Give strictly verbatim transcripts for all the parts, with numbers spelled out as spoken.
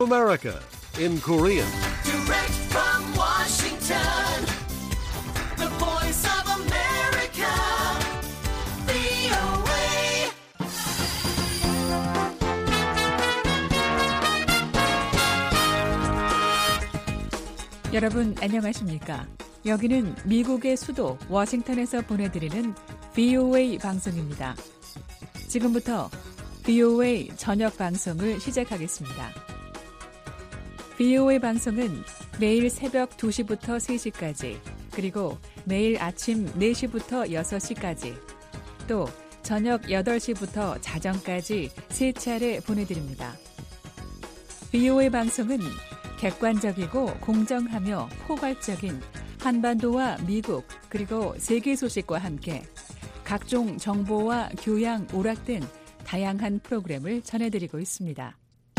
America in Korean. Direct from Washington, the voice of America, 브이오에이. 여러분 안녕하십니까? 여기는 미국의 수도 워싱턴에서 보내드리는 브이오에이 방송입니다. 지금부터 브이오에이 저녁 방송을 시작하겠습니다. 브이오에이 방송은 매일 새벽 두 시부터 세 시까지, 그리고 매일 아침 네 시부터 여섯 시까지, 또 저녁 여덟 시부터 자정까지 세 차례 보내드립니다. 브이오에이 방송은 객관적이고 공정하며 포괄적인 한반도와 미국 그리고 세계 소식과 함께 각종 정보와 교양, 오락 등 다양한 프로그램을 전해드리고 있습니다.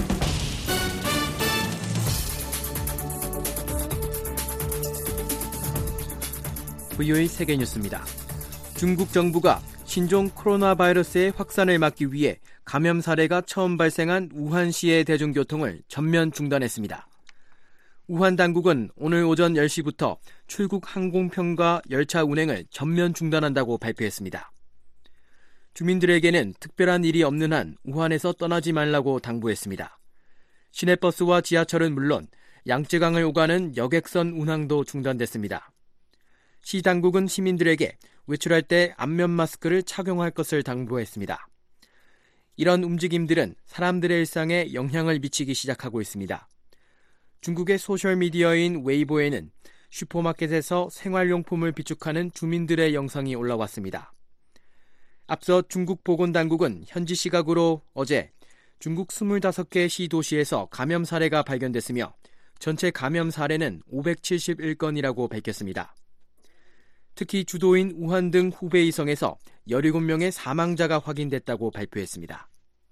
브이오에이 세계뉴스입니다. 중국 정부가 신종 코로나 바이러스의 확산을 막기 위해 감염 사례가 처음 발생한 우한시의 대중교통을 전면 중단했습니다. 우한 당국은 오늘 오전 열 시부터 출국 항공편과 열차 운행을 전면 중단한다고 발표했습니다. 주민들에게는 특별한 일이 없는 한 우한에서 떠나지 말라고 당부했습니다. 시내버스와 지하철은 물론 양쯔강을 오가는 여객선 운항도 중단됐습니다. 시 당국은 시민들에게 외출할 때 안면 마스크를 착용할 것을 당부했습니다. 이런 움직임들은 사람들의 일상에 영향을 미치기 시작하고 있습니다. 중국의 소셜미디어인 웨이보에는 슈퍼마켓에서 생활용품을 비축하는 주민들의 영상이 올라왔습니다. 앞서 중국 보건당국은 현지 시각으로 어제 중국 스물다섯 개 시 도시에서 감염 사례가 발견됐으며 전체 감염 사례는 오백칠십일 건이라고 밝혔습니다. 특히 주도인 우한 등 후베이성에서 열일곱 명의 사망자가 확인됐다고 발표했습니다.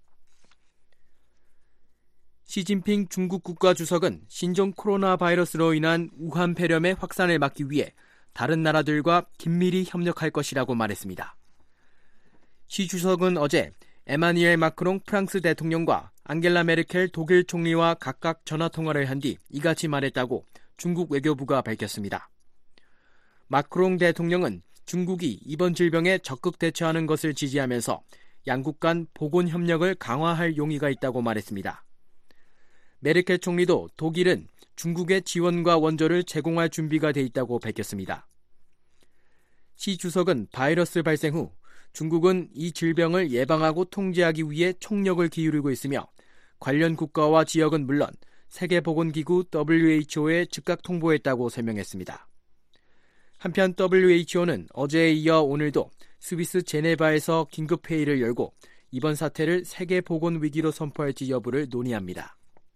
시진핑 중국 국가주석은 신종 코로나 바이러스로 인한 우한 폐렴의 확산을 막기 위해 다른 나라들과 긴밀히 협력할 것이라고 말했습니다. 시 주석은 어제 에마뉘엘 마크롱 프랑스 대통령과 앙겔라 메르켈 독일 총리와 각각 전화통화를 한 뒤 이같이 말했다고 중국 외교부가 밝혔습니다. 마크롱 대통령은 중국이 이번 질병에 적극 대처하는 것을 지지하면서 양국 간 보건 협력을 강화할 용의가 있다고 말했습니다. 메르켈 총리도 독일은 중국의 지원과 원조를 제공할 준비가 돼 있다고 밝혔습니다. 시 주석은 바이러스 발생 후 중국은 이 질병을 예방하고 통제하기 위해 총력을 기울이고 있으며 관련 국가와 지역은 물론 세계보건기구 더블유에이치오에 즉각 통보했다고 설명했습니다. 한편 더블유에이치오는 어제에 이어 오늘도 스위스 제네바에서 긴급회의를 열고 이번 사태를 세계보건위기로 선포할지 여부를 논의합니다.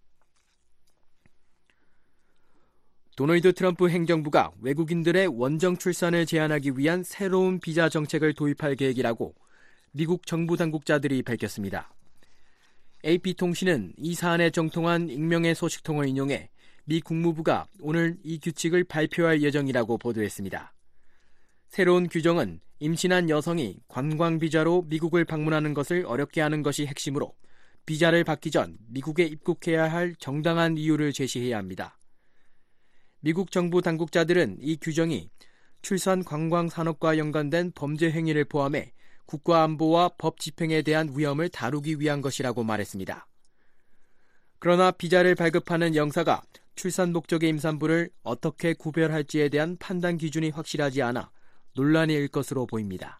도널드 트럼프 행정부가 외국인들의 원정 출산을 제한하기 위한 새로운 비자 정책을 도입할 계획이라고 미국 정부 당국자들이 밝혔습니다. 에이피통신은 이 사안에 정통한 익명의 소식통을 인용해 미 국무부가 오늘 이 규칙을 발표할 예정이라고 보도했습니다. 새로운 규정은 임신한 여성이 관광비자로 미국을 방문하는 것을 어렵게 하는 것이 핵심으로 비자를 받기 전 미국에 입국해야 할 정당한 이유를 제시해야 합니다. 미국 정부 당국자들은 이 규정이 출산 관광 산업과 연관된 범죄 행위를 포함해 국가 안보와 법 집행에 대한 위험을 다루기 위한 것이라고 말했습니다. 그러나 비자를 발급하는 영사가 출산 목적의 임산부를 어떻게 구별할지에 대한 판단 기준이 확실하지 않아 논란이 일 것으로 보입니다.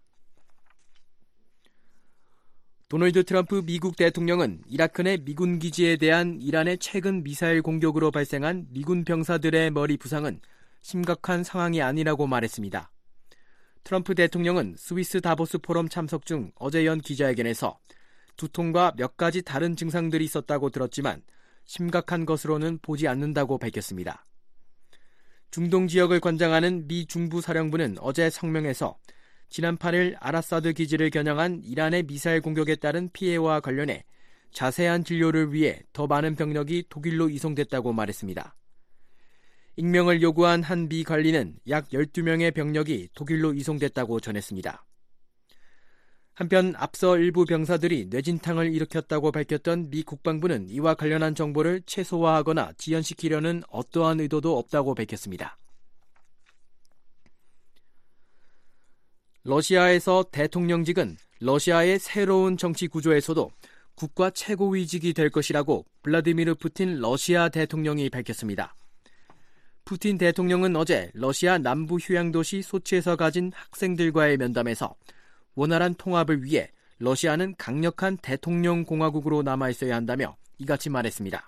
도널드 트럼프 미국 대통령은 이라크 내 미군 기지에 대한 이란의 최근 미사일 공격으로 발생한 미군 병사들의 머리 부상은 심각한 상황이 아니라고 말했습니다. 트럼프 대통령은 스위스 다보스 포럼 참석 중 어제 연 기자회견에서 두통과 몇 가지 다른 증상들이 있었다고 들었지만 심각한 것으로는 보지 않는다고 밝혔습니다. 중동 지역을 관장하는 미 중부사령부는 어제 성명에서 지난 팔 일 아라사드 기지를 겨냥한 이란의 미사일 공격에 따른 피해와 관련해 자세한 진료를 위해 더 많은 병력이 독일로 이송됐다고 말했습니다. 익명을 요구한 한 미 관리는 약 열두 명의 병력이 독일로 이송됐다고 전했습니다. 한편 앞서 일부 병사들이 뇌진탕을 일으켰다고 밝혔던 미 국방부는 이와 관련한 정보를 최소화하거나 지연시키려는 어떠한 의도도 없다고 밝혔습니다. 러시아에서 대통령직은 러시아의 새로운 정치 구조에서도 국가 최고위직이 될 것이라고 블라디미르 푸틴 러시아 대통령이 밝혔습니다. 푸틴 대통령은 어제 러시아 남부 휴양도시 소치에서 가진 학생들과의 면담에서 원활한 통합을 위해 러시아는 강력한 대통령 공화국으로 남아있어야 한다며 이같이 말했습니다.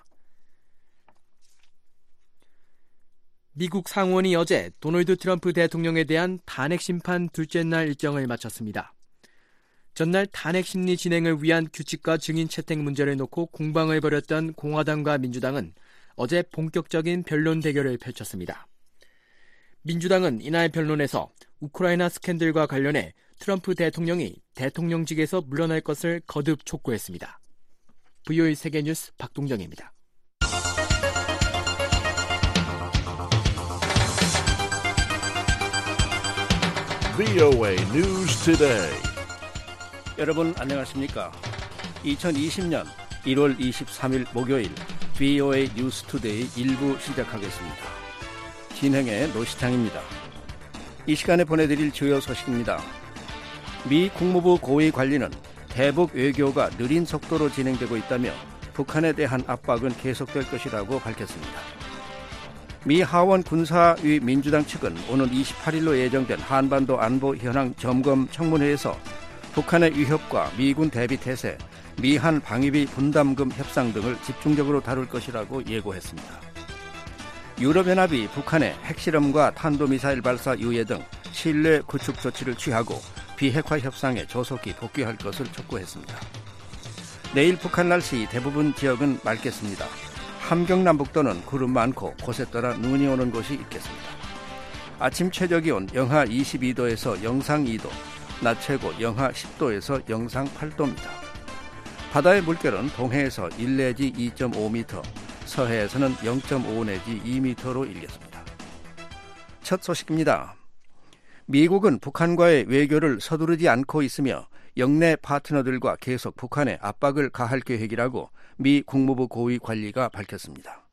미국 상원이 어제 도널드 트럼프 대통령에 대한 탄핵 심판 둘째 날 일정을 마쳤습니다. 전날 탄핵 심리 진행을 위한 규칙과 증인 채택 문제를 놓고 공방을 벌였던 공화당과 민주당은 어제 본격적인 변론 대결을 펼쳤습니다. 민주당은 이날 변론에서 우크라이나 스캔들과 관련해 트럼프 대통령이 대통령직에서 물러날 것을 거듭 촉구했습니다. 브이오에이 세계뉴스 박동정입니다. 브이오에이 News Today. 여러분 안녕하십니까? 이천이십년 일월 이십삼일 목요일 브이오에이 뉴스 투데이 일부 시작하겠습니다. 진행의 노시창입니다. 이 시간에 보내드릴 주요 소식입니다. 미 국무부 고위 관리는 대북 외교가 느린 속도로 진행되고 있다며 북한에 대한 압박은 계속될 것이라고 밝혔습니다. 미 하원 군사위 민주당 측은 오늘 이십팔일로 예정된 한반도 안보 현황 점검 청문회에서 북한의 위협과 미군 대비 태세, 미한 방위비 분담금 협상 등을 집중적으로 다룰 것이라고 예고했습니다. 유럽연합이 북한의 핵실험과 탄도미사일 발사 유예 등 신뢰 구축 조치를 취하고 비핵화 협상에 조속히 복귀할 것을 촉구했습니다. 내일 북한 날씨 대부분 지역은 맑겠습니다. 함경남북도는 구름 많고 곳에 따라 눈이 오는 곳이 있겠습니다. 아침 최저기온 영하 이십이도에서 영상 이도, 낮 최고 영하 십도에서 영상 팔도입니다. 바다의 물결은 동해에서 일 내지 이 점 오 미터, 서해에서는 영 점 오 내지 이 미터로 일겠습니다. 첫 소식입니다. 미국은 북한과의 외교를 서두르지 않고 있으며 영내 파트너들과 계속 북한에 압박을 가할 계획이라고 미 국무부 고위 관리가 밝혔습니다.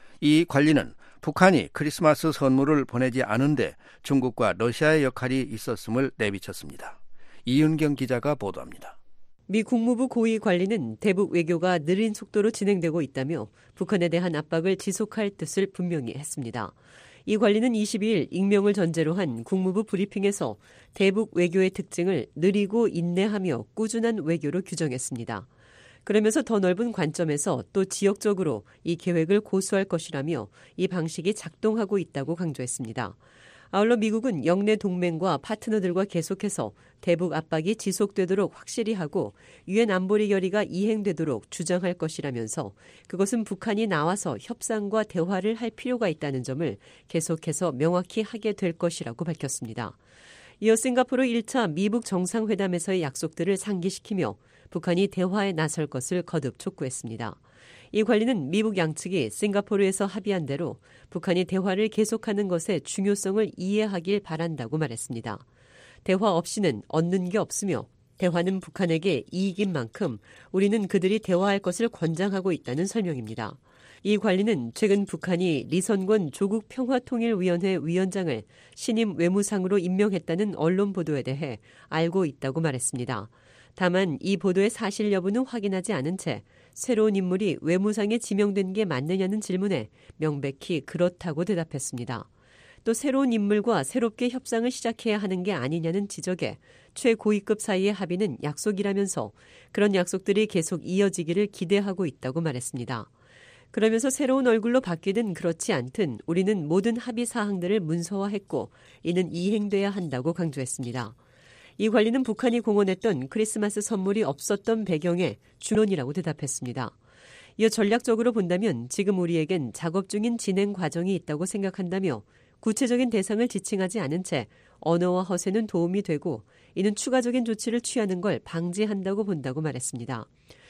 이 관리는 북한이 크리스마스 선물을 보내지 않은데 중국과 러시아의 역할이 있었음을 내비쳤습니다. 이은경 기자가 보도합니다. 미 국무부 고위 관리는 대북 외교가 느린 속도로 진행되고 있다며 북한에 대한 압박을 지속할 뜻을 분명히 했습니다. 이 관리는 이십이일 익명을 전제로 한 국무부 브리핑에서 대북 외교의 특징을 느리고 인내하며 꾸준한 외교로 규정했습니다. 그러면서 더 넓은 관점에서 또 지역적으로 이 계획을 고수할 것이라며 이 방식이 작동하고 있다고 강조했습니다. 아울러 미국은 영내 동맹과 파트너들과 계속해서 대북 압박이 지속되도록 확실히 하고 유엔 안보리 결의가 이행되도록 주장할 것이라면서 그것은 북한이 나와서 협상과 대화를 할 필요가 있다는 점을 계속해서 명확히 하게 될 것이라고 밝혔습니다. 이어 싱가포르 일 차 미북 정상회담에서의 약속들을 상기시키며 북한이 대화에 나설 것을 거듭 촉구했습니다. 이 관리는 미북 양측이 싱가포르에서 합의한 대로 북한이 대화를 계속하는 것의 중요성을 이해하길 바란다고 말했습니다. 대화 없이는 얻는 게 없으며 대화는 북한에게 이익인 만큼 우리는 그들이 대화할 것을 권장하고 있다는 설명입니다. 이 관리는 최근 북한이 리선권 조국평화통일위원회 위원장을 신임 외무상으로 임명했다는 언론 보도에 대해 알고 있다고 말했습니다. 다만 이 보도의 사실 여부는 확인하지 않은 채 새로운 인물이 외무상에 지명된 게 맞느냐는 질문에 명백히 그렇다고 대답했습니다. 또 새로운 인물과 새롭게 협상을 시작해야 하는 게 아니냐는 지적에 최고위급 사이의 합의는 약속이라면서 그런 약속들이 계속 이어지기를 기대하고 있다고 말했습니다. 그러면서 새로운 얼굴로 바뀌든 그렇지 않든 우리는 모든 합의 사항들을 문서화했고 이는 이행돼야 한다고 강조했습니다. 이 관리는 북한이 공언했던 크리스마스 선물이 없었던 배경에 준론이라고 대답했습니다. 이어 전략적으로 본다면 지금 우리에겐 작업 중인 진행 과정이 있다고 생각한다며 구체적인 대상을 지칭하지 않은 채 언어와 허세는 도움이 되고 이는 추가적인 조치를 취하는 걸 방지한다고 본다고 말했습니다.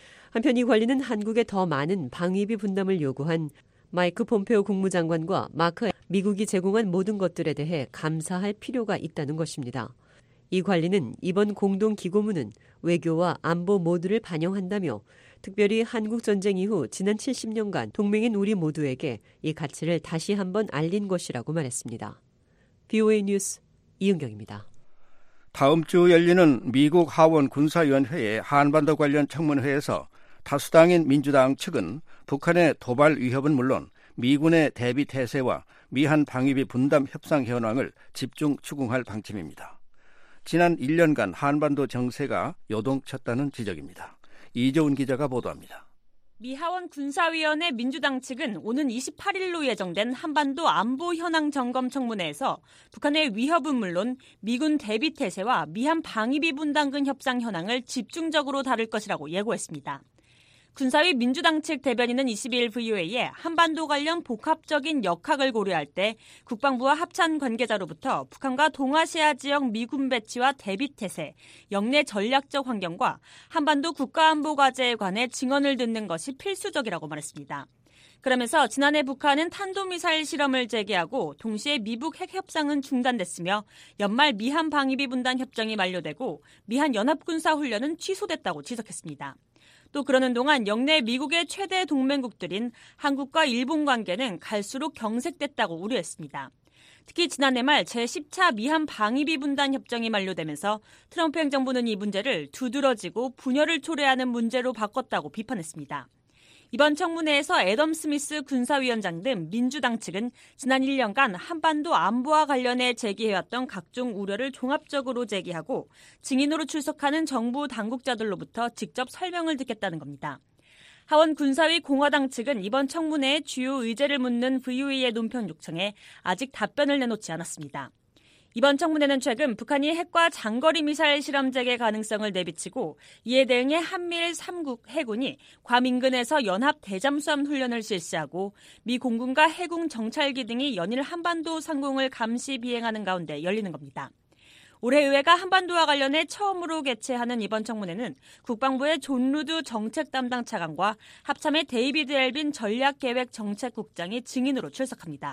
한편 이 관리는 한국에 더 많은 방위비 분담을 요구한 마이크 폼페오 국무장관과 마크 미국이 제공한 모든 것들에 대해 감사할 필요가 있다는 것입니다. 이 관리는 이번 공동 기고문은 외교와 안보 모두를 반영한다며 특별히 한국전쟁 이후 지난 칠십 년간 동맹인 우리 모두에게 이 가치를 다시 한번 알린 것이라고 말했습니다. 비오에이 뉴스 이은경입니다. 다음 주 열리는 미국 하원 군사위원회의 한반도 관련 청문회에서 다수당인 민주당 측은 북한의 도발 위협은 물론 미군의 대비 태세와 미한 방위비 분담 협상 현황을 집중 추궁할 방침입니다. 지난 일 년간 한반도 정세가 요동쳤다는 지적입니다. 이재훈 기자가 보도합니다. 미 하원 군사위원회 민주당 측은 오는 이십팔 일로 예정된 한반도 안보 현황 점검 청문회에서 북한의 위협은 물론 미군 대비 태세와 미한 방위비 분담금 협상 현황을 집중적으로 다룰 것이라고 예고했습니다. 군사위 민주당 측 대변인은 이십이 일 브이오에이에 한반도 관련 복합적인 역학을 고려할 때 국방부와 합참 관계자로부터 북한과 동아시아 지역 미군 배치와 대비 태세, 영내 전략적 환경과 한반도 국가안보 과제에 관해 증언을 듣는 것이 필수적이라고 말했습니다. 그러면서 지난해 북한은 탄도미사일 실험을 재개하고 동시에 미북 핵 협상은 중단됐으며 연말 미한 방위비 분담 협정이 만료되고 미한 연합군사훈련은 취소됐다고 지적했습니다. 또 그러는 동안 영내 미국의 최대 동맹국들인 한국과 일본 관계는 갈수록 경색됐다고 우려했습니다. 특히 지난해 말 제십 차 미한 방위비 분담 협정이 만료되면서 트럼프 행정부는 이 문제를 두드러지고 분열을 초래하는 문제로 바꿨다고 비판했습니다. 이번 청문회에서 애덤 스미스 군사위원장 등 민주당 측은 지난 일 년간 한반도 안보와 관련해 제기해왔던 각종 우려를 종합적으로 제기하고 증인으로 출석하는 정부 당국자들로부터 직접 설명을 듣겠다는 겁니다. 하원 군사위 공화당 측은 이번 청문회의 주요 의제를 묻는 브이오에이의 논평 요청에 아직 답변을 내놓지 않았습니다. 이번 청문회는 최근 북한이 핵과 장거리 미사일 실험 재개 가능성을 내비치고 이에 대응해 한미일 삼 국 해군이 괌 인근에서 연합 대잠수함 훈련을 실시하고 미 공군과 해군 정찰기 등이 연일 한반도 상공을 감시 비행하는 가운데 열리는 겁니다. 올해 의회가 한반도와 관련해 처음으로 개최하는 이번 청문회는 국방부의 존 루드 정책 담당 차관과 합참의 데이비드 엘빈 전략계획정책국장이 증인으로 출석합니다.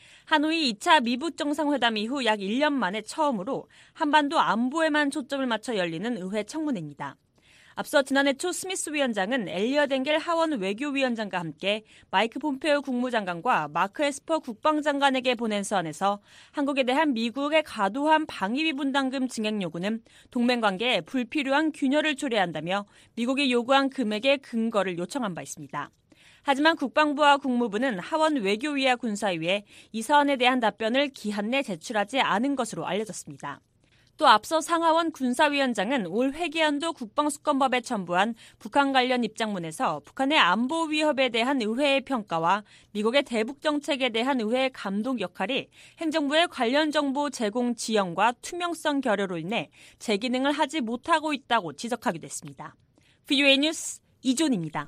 하노이 이 차 미북 정상회담 이후 약 일 년 만에 처음으로 한반도 안보에만 초점을 맞춰 열리는 의회 청문회입니다. 앞서 지난해 초 스미스 위원장은 엘리엇 엥겔 하원 외교위원장과 함께 마이크 폼페오 국무장관과 마크 에스퍼 국방장관에게 보낸 서한에서 한국에 대한 미국의 과도한 방위비 분담금 증액 요구는 동맹관계에 불필요한 균열을 초래한다며 미국이 요구한 금액의 근거를 요청한 바 있습니다. 하지만 국방부와 국무부는 하원 외교위와 군사위에 이 사안에 대한 답변을 기한 내 제출하지 않은 것으로 알려졌습니다. 또 앞서 상하원 군사위원장은 올 회계연도 국방수권법에 첨부한 북한 관련 입장문에서 북한의 안보 위협에 대한 의회의 평가와 미국의 대북 정책에 대한 의회의 감독 역할이 행정부의 관련 정보 제공 지연과 투명성 결여로 인해 제 기능을 하지 못하고 있다고 지적하기도 했습니다. 브이오에이 뉴스 이존입니다.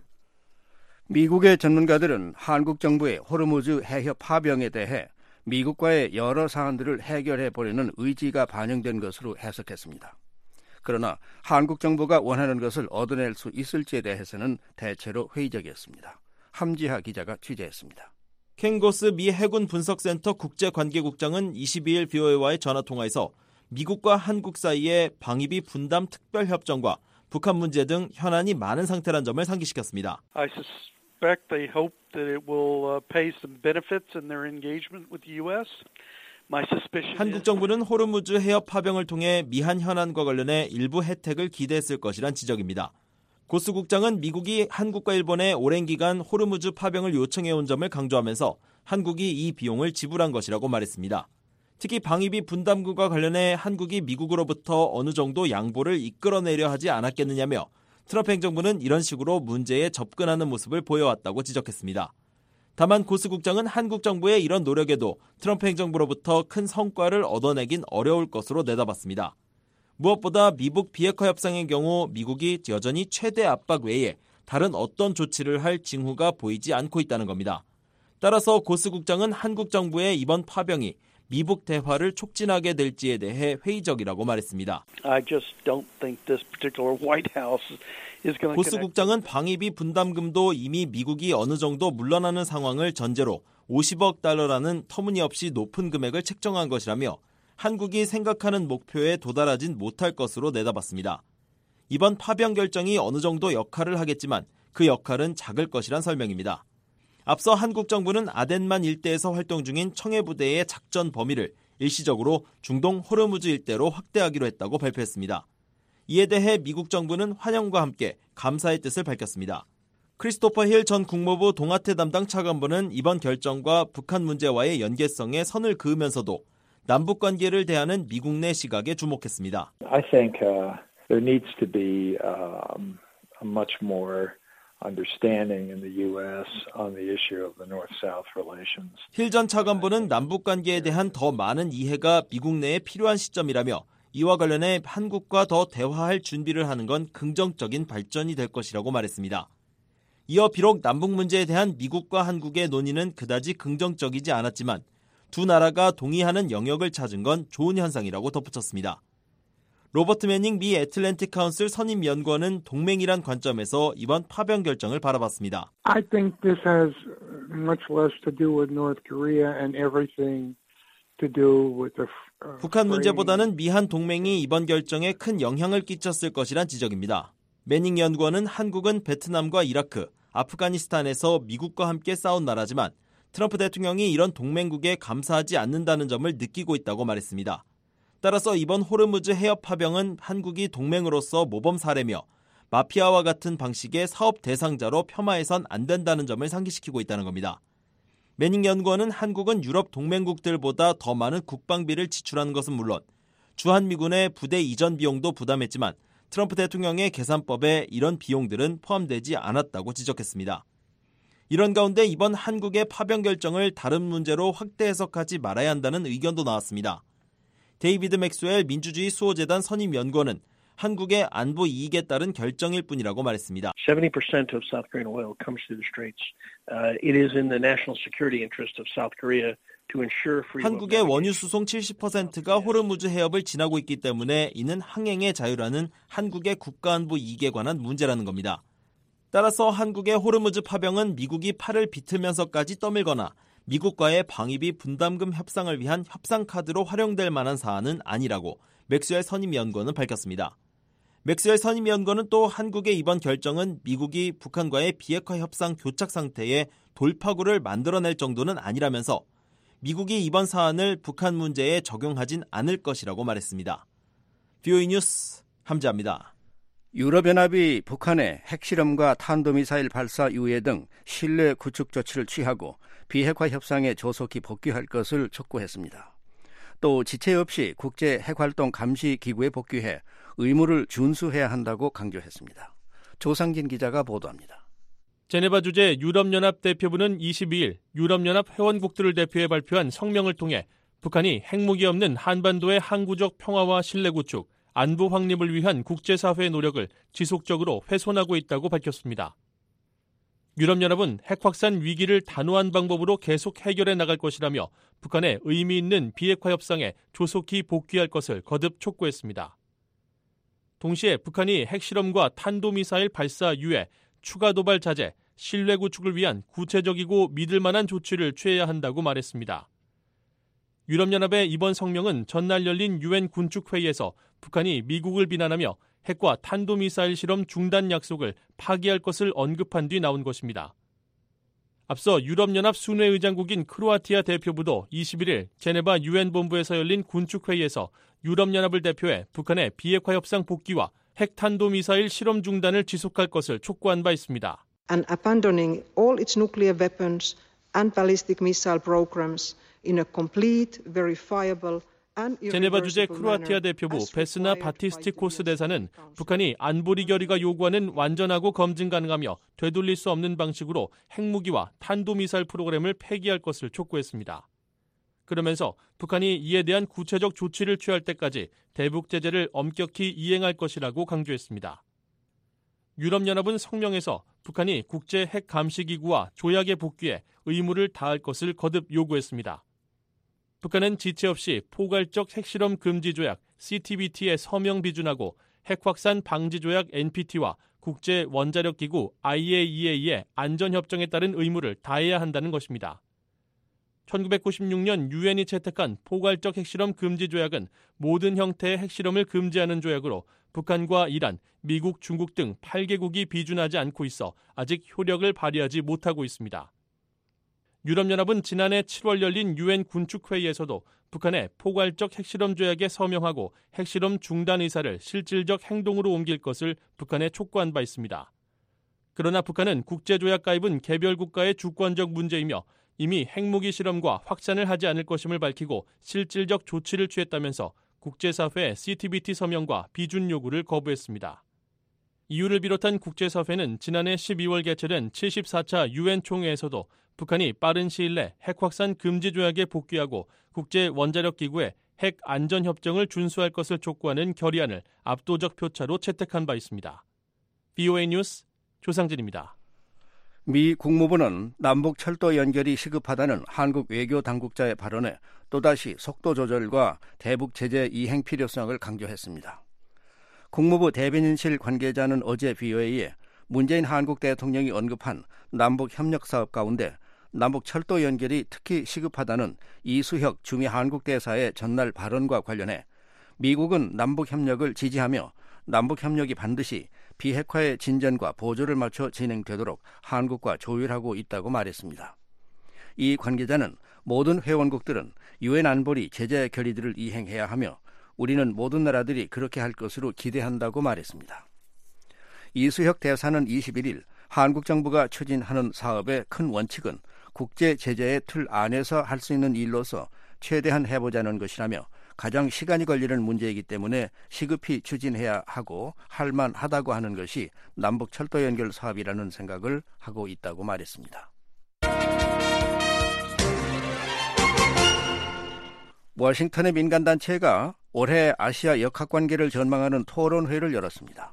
미국의 전문가들은 한국 정부의 호르무즈 해협 파병에 대해 미국과의 여러 사안들을 해결해 보려는 의지가 반영된 것으로 해석했습니다. 그러나 한국 정부가 원하는 것을 얻어낼 수 있을지에 대해서는 대체로 회의적이었습니다. 함지하 기자가 취재했습니다. 켄 고스 미 해군 분석센터 국제관계국장은 이십이 일 브이오에이와의 전화통화에서 미국과 한국 사이의 방위비 분담 특별협정과 북한 문제 등 현안이 많은 상태란 점을 상기시켰습니다. I suspect they hope that it will pay some benefits in their engagement with the U S. My suspicion 한국 정부는 호르무즈 해협 파병을 통해 미한 현안과 관련해 일부 혜택을 기대했을 것이란 지적입니다. 고스 국장은 미국이 한국과 일본에 오랜 기간 호르무즈 파병을 요청해온 점을 강조하면서 한국이 이 비용을 지불한 것이라고 말했습니다. 특히 방위비 분담금과 관련해 한국이 미국으로부터 어느 정도 양보를 이끌어내려 하지 않았겠느냐며 트럼프 행정부는 이런 식으로 문제에 접근하는 모습을 보여왔다고 지적했습니다. 다만 고스 국장은 한국 정부의 이런 노력에도 트럼프 행정부로부터 큰 성과를 얻어내긴 어려울 것으로 내다봤습니다. 무엇보다 미북 비핵화 협상의 경우 미국이 여전히 최대 압박 외에 다른 어떤 조치를 할 징후가 보이지 않고 있다는 겁니다. 따라서 고스 국장은 한국 정부의 이번 파병이 미북 대화를 촉진하게 될지에 대해 회의적이라고 말했습니다. I just don't think this particular White House is going to 고스 국장은 방위비 분담금도 이미 미국이 어느 정도 물러나는 상황을 전제로 오십억 달러라는 터무니없이 높은 금액을 책정한 것이라며 한국이 생각하는 목표에 도달하진 못할 것으로 내다봤습니다. 이번 파병 결정이 어느 정도 역할을 하겠지만 그 역할은 작을 것이란 설명입니다. 앞서 한국 정부는 아덴만 일대에서 활동 중인 청해부대의 작전 범위를 일시적으로 중동 호르무즈 일대로 확대하기로 했다고 발표했습니다. 이에 대해 미국 정부는 환영과 함께 감사의 뜻을 밝혔습니다. 크리스토퍼 힐 전 국무부 동아태 담당 차관보는 이번 결정과 북한 문제와의 연계성에 선을 그으면서도 남북 관계를 대하는 미국 내 시각에 주목했습니다. I think uh, there needs to be um, a much more understanding in the U S on the issue of the North-South relations. 힐 전 차관보는 남북 관계에 대한 더 많은 이해가 미국 내에 필요한 시점이라며 이와 관련해 한국과 더 대화할 준비를 하는 건 긍정적인 발전이 될 것이라고 말했습니다. 이어 비록 남북 문제에 대한 미국과 한국의 논의는 그다지 긍정적이지 않았지만 두 나라가 동의하는 영역을 찾은 건 좋은 현상이라고 덧붙였습니다. 로버트 매닝 미 애틀랜틱 카운슬 선임 연구원은 동맹이란 관점에서 이번 파병 결정을 바라봤습니다. I think this has much less to do with North Korea and everything to do with the uh, 북한 문제보다는 미한 동맹이 이번 결정에 큰 영향을 끼쳤을 것이란 지적입니다. 매닝 연구원은 한국은 베트남과 이라크, 아프가니스탄에서 미국과 함께 싸운 나라지만 트럼프 대통령이 이런 동맹국에 감사하지 않는다는 점을 느끼고 있다고 말했습니다. 따라서 이번 호르무즈 해협 파병은 한국이 동맹으로서 모범 사례며 마피아와 같은 방식의 사업 대상자로 폄하해선 안 된다는 점을 상기시키고 있다는 겁니다. 매닝 연구원은 한국은 유럽 동맹국들보다 더 많은 국방비를 지출하는 것은 물론 주한미군의 부대 이전 비용도 부담했지만 트럼프 대통령의 계산법에 이런 비용들은 포함되지 않았다고 지적했습니다. 이런 가운데 이번 한국의 파병 결정을 다른 문제로 확대 해석하지 말아야 한다는 의견도 나왔습니다. 데이비드 맥스웰 민주주의 수호재단 선임 연구원은 한국의 안보 이익에 따른 결정일 뿐이라고 말했습니다. seventy percent of South Korean oil comes through the Straits. Uh, it is in the national security interest of South Korea to ensure free. 한국의 원유 수송 칠십 퍼센트가 호르무즈 해협을 지나고 있기 때문에 이는 항행의 자유라는 한국의 국가안보 이익에 관한 문제라는 겁니다. 따라서 한국의 호르무즈 파병은 미국이 팔을 비틀면서까지 떠밀거나 미국과의 방위비 분담금 협상을 위한 협상 카드로 활용될 만한 사안은 아니라고 맥스웰 선임연구원은 밝혔습니다. 맥스웰 선임연구원은 또 한국의 이번 결정은 미국이 북한과의 비핵화 협상 교착 상태에 돌파구를 만들어낼 정도는 아니라면서 미국이 이번 사안을 북한 문제에 적용하진 않을 것이라고 말했습니다. 비오이 뉴스 함지아입니다. 유럽연합이 북한의 핵실험과 탄도미사일 발사 유예 등 신뢰 구축 조치를 취하고 비핵화 협상에 조속히 복귀할 것을 촉구했습니다. 또 지체 없이 국제 핵활동 감시 기구에 복귀해 의무를 준수해야 한다고 강조했습니다. 조상진 기자가 보도합니다. 제네바 주재 유럽연합 대표부는 이십이일 유럽연합 회원국들을 대표해 발표한 성명을 통해 북한이 핵무기 없는 한반도의 항구적 평화와 신뢰 구축, 안보 확립을 위한 국제사회의 노력을 지속적으로 훼손하고 있다고 밝혔습니다. 유럽연합은 핵 확산 위기를 단호한 방법으로 계속 해결해 나갈 것이라며 북한의 의미 있는 비핵화 협상에 조속히 복귀할 것을 거듭 촉구했습니다. 동시에 북한이 핵실험과 탄도미사일 발사 유예, 추가 도발 자제, 신뢰 구축을 위한 구체적이고 믿을 만한 조치를 취해야 한다고 말했습니다. 유럽연합의 이번 성명은 전날 열린 유엔 군축회의에서 북한이 미국을 비난하며 핵과 탄도미사일 실험 중단 약속을 파기할 것을 언급한 뒤 나온 것입니다. 앞서 유럽연합 순회의장국인 크로아티아 대표부도 이십일일 제네바 유엔 본부에서 열린 군축회의에서 유럽연합을 대표해 북한의 비핵화 협상 복귀와 핵 탄도미사일 실험 중단을 지속할 것을 촉구한 바 있습니다. And abandoning all its nuclear weapons and ballistic missile programs in a complete, verifiable 제네바 주재 크로아티아 대표부 베스나 바티스티코스 대사는 북한이 안보리 결의가 요구하는 완전하고 검증 가능하며 되돌릴 수 없는 방식으로 핵무기와 탄도미사일 프로그램을 폐기할 것을 촉구했습니다. 그러면서 북한이 이에 대한 구체적 조치를 취할 때까지 대북 제재를 엄격히 이행할 것이라고 강조했습니다. 유럽연합은 성명에서 북한이 국제 핵 감시기구와 조약에 복귀해 의무를 다할 것을 거듭 요구했습니다. 북한은 지체 없이 포괄적 핵실험 금지 조약 씨티비티에 서명 비준하고 핵 확산 방지 조약 엔피티와 국제 원자력 기구 아이에이이에이의 안전 협정에 따른 의무를 다해야 한다는 것입니다. 천구백구십육 년 유엔이 채택한 포괄적 핵실험 금지 조약은 모든 형태의 핵실험을 금지하는 조약으로 북한과 이란, 미국, 중국 등 팔 개국이 비준하지 않고 있어 아직 효력을 발휘하지 못하고 있습니다. 유럽연합은 지난해 칠월 열린 유엔 군축회의에서도 북한의 포괄적 핵실험 조약에 서명하고 핵실험 중단 의사를 실질적 행동으로 옮길 것을 북한에 촉구한 바 있습니다. 그러나 북한은 국제조약 가입은 개별 국가의 주권적 문제이며 이미 핵무기 실험과 확산을 하지 않을 것임을 밝히고 실질적 조치를 취했다면서 국제사회 씨티비티 서명과 비준 요구를 거부했습니다. 이유를 비롯한 국제사회는 지난해 십이월 개최된 칠십사 차 유엔 총회에서도 북한이 빠른 시일 내 핵 확산 금지 조약에 복귀하고 국제원자력기구의 핵 안전협정을 준수할 것을 촉구하는 결의안을 압도적 표차로 채택한 바 있습니다. 브이오에이 뉴스 조상진입니다. 미 국무부는 남북 철도 연결이 시급하다는 한국 외교 당국자의 발언에 또다시 속도 조절과 대북 제재 이행 필요성을 강조했습니다. 국무부 대변인실 관계자는 어제 브이오에이에 문재인 한국 대통령이 언급한 남북 협력 사업 가운데 남북 철도 연결이 특히 시급하다는 이수혁 주미 한국 대사의 전날 발언과 관련해 미국은 남북 협력을 지지하며 남북 협력이 반드시 비핵화의 진전과 보조를 맞춰 진행되도록 한국과 조율하고 있다고 말했습니다. 이 관계자는 모든 회원국들은 유엔 안보리 제재 결의들을 이행해야 하며 우리는 모든 나라들이 그렇게 할 것으로 기대한다고 말했습니다. 이수혁 대사는 이십일 일 한국 정부가 추진하는 사업의 큰 원칙은 국제 제재의 틀 안에서 할 수 있는 일로서 최대한 해보자는 것이라며 가장 시간이 걸리는 문제이기 때문에 시급히 추진해야 하고 할 만하다고 하는 것이 남북 철도 연결 사업이라는 생각을 하고 있다고 말했습니다. 워싱턴의 민간단체가 올해 아시아 역학관계를 전망하는 토론회를 열었습니다.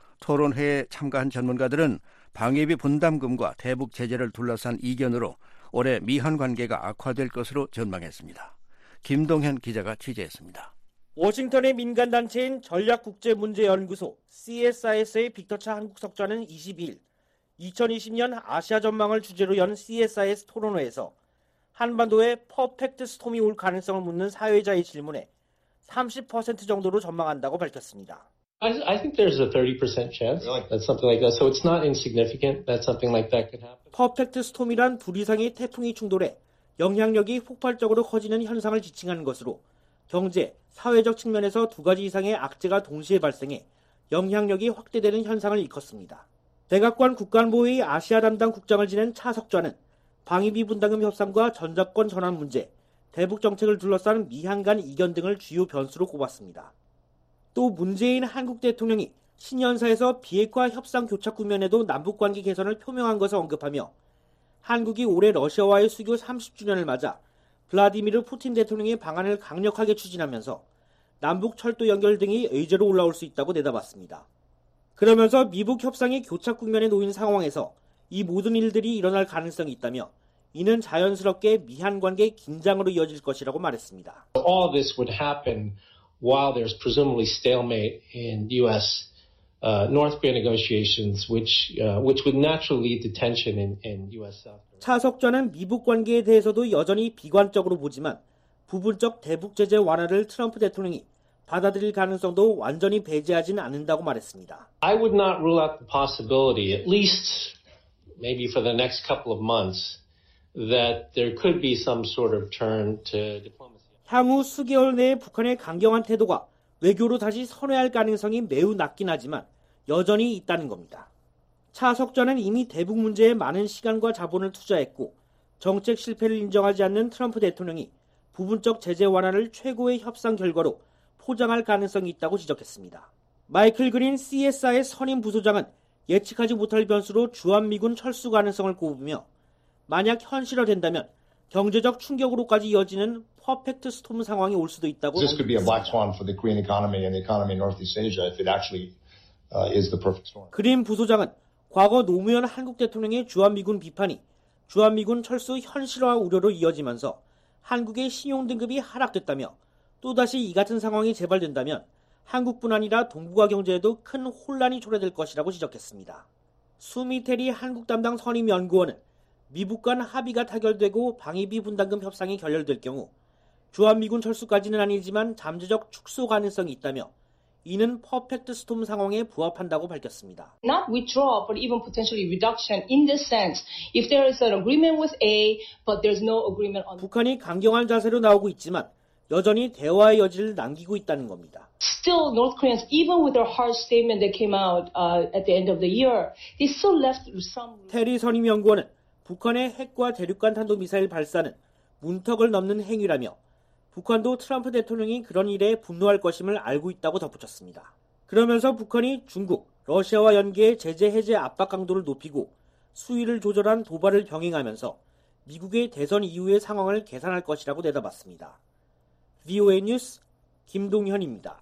토론회에 참가한 전문가들은 방위비 분담금과 대북 제재를 둘러싼 이견으로 올해 미한 관계가 악화될 것으로 전망했습니다. 김동현 기자가 취재했습니다. 워싱턴의 민간단체인 전략국제문제연구소 씨에스아이에스의 빅터차 한국석좌는 이십이 일 이천이십 년 아시아 전망을 주제로 연 씨에스아이에스 토론회에서 한반도에 퍼펙트 스톰이 올 가능성을 묻는 사회자의 질문에 삼십 퍼센트 정도로 전망한다고 밝혔습니다. I, I think there's a thirty percent chance that something like that. So it's not insignificant that something like that could happen. 퍼펙트 스톰이란 둘 이상의 태풍이 충돌해 영향력이 폭발적으로 커지는 현상을 지칭하는 것으로 경제, 사회적 측면에서 두 가지 이상의 악재가 동시에 발생해 영향력이 확대되는 현상을 일컫습니다. 백악관 국간보회의 아시아 담당 국장을 지낸 차석좌는 방위비 분담금 협상과 전작권 전환 문제, 대북 정책을 둘러싼 미한 간 이견 등을 주요 변수로 꼽았습니다. 또 문재인 한국 대통령이 신년사에서 비핵화 협상 교착 국면에도 남북관계 개선을 표명한 것을 언급하며 한국이 올해 러시아와의 수교 삼십 주년을 맞아 블라디미르 푸틴 대통령의 방안을 강력하게 추진하면서 남북 철도 연결 등이 의제로 올라올 수 있다고 내다봤습니다. 그러면서 미북 협상이 교착 국면에 놓인 상황에서 이 모든 일들이 일어날 가능성이 있다며 이는 자연스럽게 미한 관계 긴장으로 이어질 것이라고 말했습니다. All this would happen while there's presumably stalemate in U S uh, North Korea negotiations, which uh, which would naturally lead to tension in, in U S South Korea. 차석좌는 미북 관계에 대해서도 여전히 비관적으로 보지만 부분적 대북 제재 완화를 트럼프 대통령이 받아들일 가능성도 완전히 배제하지는 않는다고 말했습니다. I would not rule out the possibility, at least maybe for the next couple of months, that there could be some sort of turn to diplomacy. 향후 수개월 내에 북한의 강경한 태도가 외교로 다시 선회할 가능성이 매우 낮긴 하지만 여전히 있다는 겁니다. 차석좌는 이미 대북 문제에 많은 시간과 자본을 투자했고 정책 실패를 인정하지 않는 트럼프 대통령이 부분적 제재 완화를 최고의 협상 결과로 포장할 가능성이 있다고 지적했습니다. 마이클 그린 씨에스아이의 선임 부소장은 예측하지 못할 변수로 주한미군 철수 가능성을 꼽으며 만약 현실화된다면 경제적 충격으로까지 이어지는 퍼펙트 스톰 상황이 올 수도 있다고 This could be a black swan for the Korean economy and the economy in Northeast Asia if it actually uh, is the perfect storm. 그린 부소장은 과거 노무현 한국 대통령의 주한미군 비판이 주한미군 철수 현실화 우려로 이어지면서 한국의 신용등급이 하락됐다며 또다시 이 같은 상황이 재발된다면 한국뿐 아니라 동북아 경제에도 큰 혼란이 초래될 것이라고 지적했습니다. 수미테리 한국 담당 선임 연구원은 미북 간 합의가 타결되고 방위비 분담금 협상이 결렬될 경우 주한미군 철수까지는 아니지만 잠재적 축소 가능성이 있다며 이는 퍼펙트 스톰 상황에 부합한다고 밝혔습니다. Not withdraw, but even potentially reduction in this sense. If there is an agreement with A, but there's no agreement on. 북한이 강경한 자세로 나오고 있지만 여전히 대화의 여지를 남기고 있다는 겁니다. Still, North Koreans, even with their harsh statement that came out uh, at the end of the year, they still left some. 테리 선임 연구원은 북한의 핵과 대륙간 탄도미사일 발사는 문턱을 넘는 행위라며 북한도 트럼프 대통령이 그런 일에 분노할 것임을 알고 있다고 덧붙였습니다. 그러면서 북한이 중국, 러시아와 연계해 제재 해제 압박 강도를 높이고 수위를 조절한 도발을 병행하면서 미국의 대선 이후의 상황을 계산할 것이라고 내다봤습니다. 브이오에이 뉴스 김동현입니다.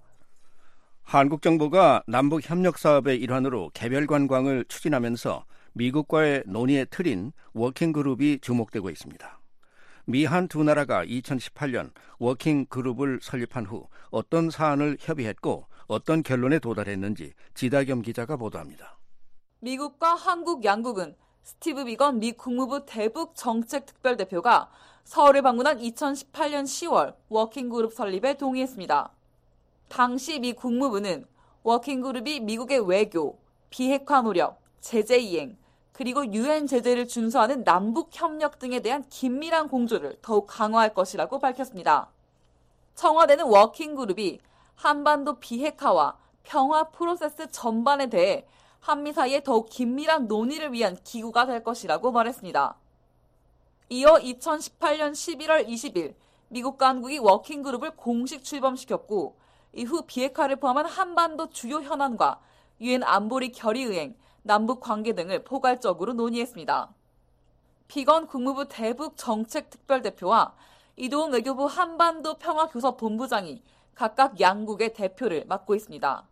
한국 정부가 남북 협력 사업의 일환으로 개별 관광을 추진하면서 미국과의 논의의 틀인 워킹 그룹이 주목되고 있습니다. 미한 두 나라가 이천십팔 년 워킹 그룹을 설립한 후 어떤 사안을 협의했고 어떤 결론에 도달했는지 지다겸 기자가 보도합니다. 미국과 한국 양국은 스티브 비건 미 국무부 대북 정책 특별대표가 서울을 방문한 이천십팔 년 시월 워킹 그룹 설립에 동의했습니다. 당시 미 국무부는 워킹 그룹이 미국의 외교, 비핵화 노력, 제재 이행, 그리고 유엔 제재를 준수하는 남북 협력 등에 대한 긴밀한 공조를 더욱 강화할 것이라고 밝혔습니다. 청와대는 워킹 그룹이 한반도 비핵화와 평화 프로세스 전반에 대해 한미 사이의 더욱 긴밀한 논의를 위한 기구가 될 것이라고 말했습니다. 이어 이천십팔 년 십일월 이십일 미국과 한국이 워킹 그룹을 공식 출범시켰고 이후 비핵화를 포함한 한반도 주요 현안과 유엔 안보리 결의의행, 남북 관계 등을 포괄적으로 논의했습니다. 비건 국무부 대북 정책 특별대표와 이도훈 외교부 한반도 평화교섭본부장이 각각 양국의 대표를 맡고 있습니다.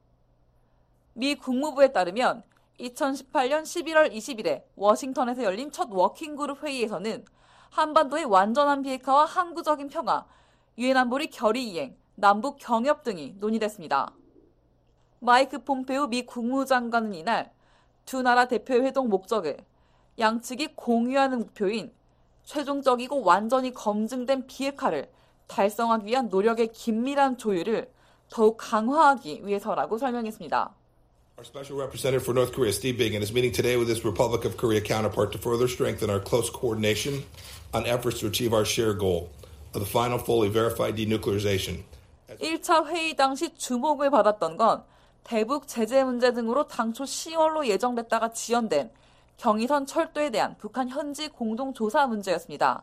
미 국무부에 따르면 이천십팔 년 십일월 이십일에 워싱턴에서 열린 첫 워킹그룹 회의에서는 한반도의 완전한 비핵화와 항구적인 평화, 유엔 안보리 결의이행, 남북 경협 등이 논의됐습니다. 마이크 폼페오 미 국무장관은 이날 두 나라 대표의 회동 목적을 양측이 공유하는 목표인 최종적이고 완전히 검증된 비핵화를 달성하기 위한 노력의 긴밀한 조율을 더욱 강화하기 위해서라고 설명했습니다. Our Special Representative for North Korea, Steve Biegun, is meeting today with his Republic of Korea counterpart to further strengthen our close coordination on efforts to achieve our shared goal of the final fully verified denuclearization. 일 차 회의 당시 주목을 받았던 건 대북 제재 문제 등으로 당초 시월로 예정됐다가 지연된 경의선 철도에 대한 북한 현지 공동조사 문제였습니다.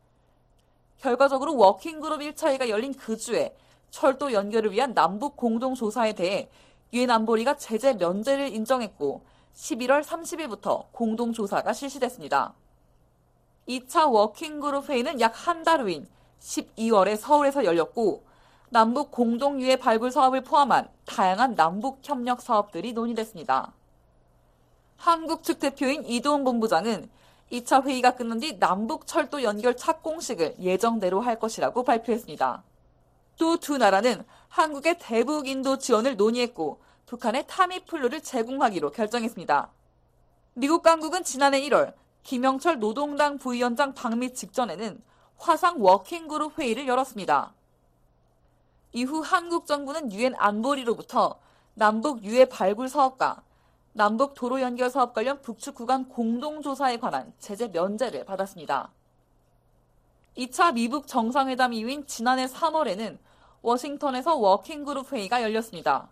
결과적으로 워킹그룹 일 차 회의가 열린 그 주에 철도 연결을 위한 남북 공동조사에 대해 유엔 안보리가 제재 면제를 인정했고 십일월 삼십일부터 공동조사가 실시됐습니다. 이 차 워킹그룹 회의는 약 한 달 후인 십이월에 서울에서 열렸고 남북 공동유해 발굴 사업을 포함한 다양한 남북 협력 사업들이 논의됐습니다. 한국 측 대표인 이도훈 본부장은 이 차 회의가 끝난 뒤 남북 철도 연결 착공식을 예정대로 할 것이라고 발표했습니다. 또 두 나라는 한국의 대북 인도 지원을 논의했고 북한의 타미플루를 제공하기로 결정했습니다. 미국 당국은 지난해 일월 김영철 노동당 부위원장 방미 직전에는 화상 워킹그룹 회의를 열었습니다. 이후 한국 정부는 유엔 안보리로부터 남북 유해 발굴 사업과 남북 도로 연결 사업 관련 북측 구간 공동조사에 관한 제재 면제를 받았습니다. 이 차 미북 정상회담 이후인 지난해 삼월에는 워싱턴에서 워킹그룹 회의가 열렸습니다.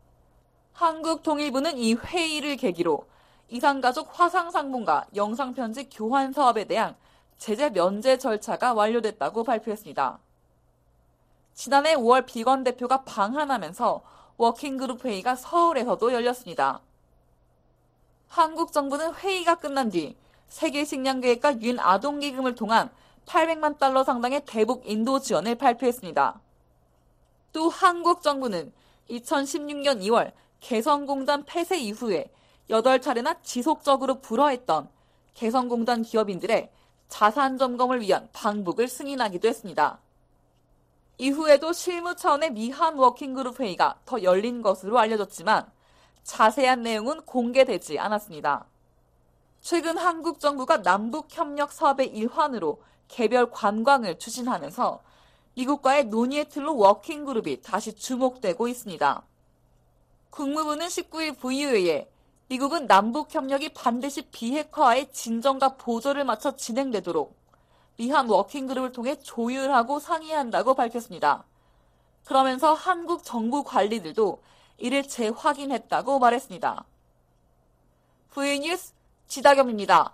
한국 통일부는 이 회의를 계기로 이산가족 화상상봉과 영상편지 교환 사업에 대한 제재 면제 절차가 완료됐다고 발표했습니다. 지난해 오월 비건 대표가 방한하면서 워킹그룹 회의가 서울에서도 열렸습니다. 한국 정부는 회의가 끝난 뒤 세계식량계획과 유엔 아동기금을 통한 팔백만 달러 상당의 대북 인도 지원을 발표했습니다. 또 한국 정부는 이천십육 년 이월 개성공단 폐쇄 이후에 여덟 차례나 지속적으로 불허했던 개성공단 기업인들의 자산 점검을 위한 방북을 승인하기도 했습니다. 이후에도 실무 차원의 미한 워킹그룹 회의가 더 열린 것으로 알려졌지만 자세한 내용은 공개되지 않았습니다. 최근 한국 정부가 남북협력 사업의 일환으로 개별 관광을 추진하면서 미국과의 논의의 틀로 워킹그룹이 다시 주목되고 있습니다. 국무부는 십구 일 브이오에이에 미국은 남북협력이 반드시 비핵화의 진정과 보조를 맞춰 진행되도록 미한 워킹그룹을 통해 조율하고 상의한다고 밝혔습니다. 그러면서 한국 정부 관리들도 이를 재확인했다고 말했습니다. 브이오에이 뉴스 지다겸입니다.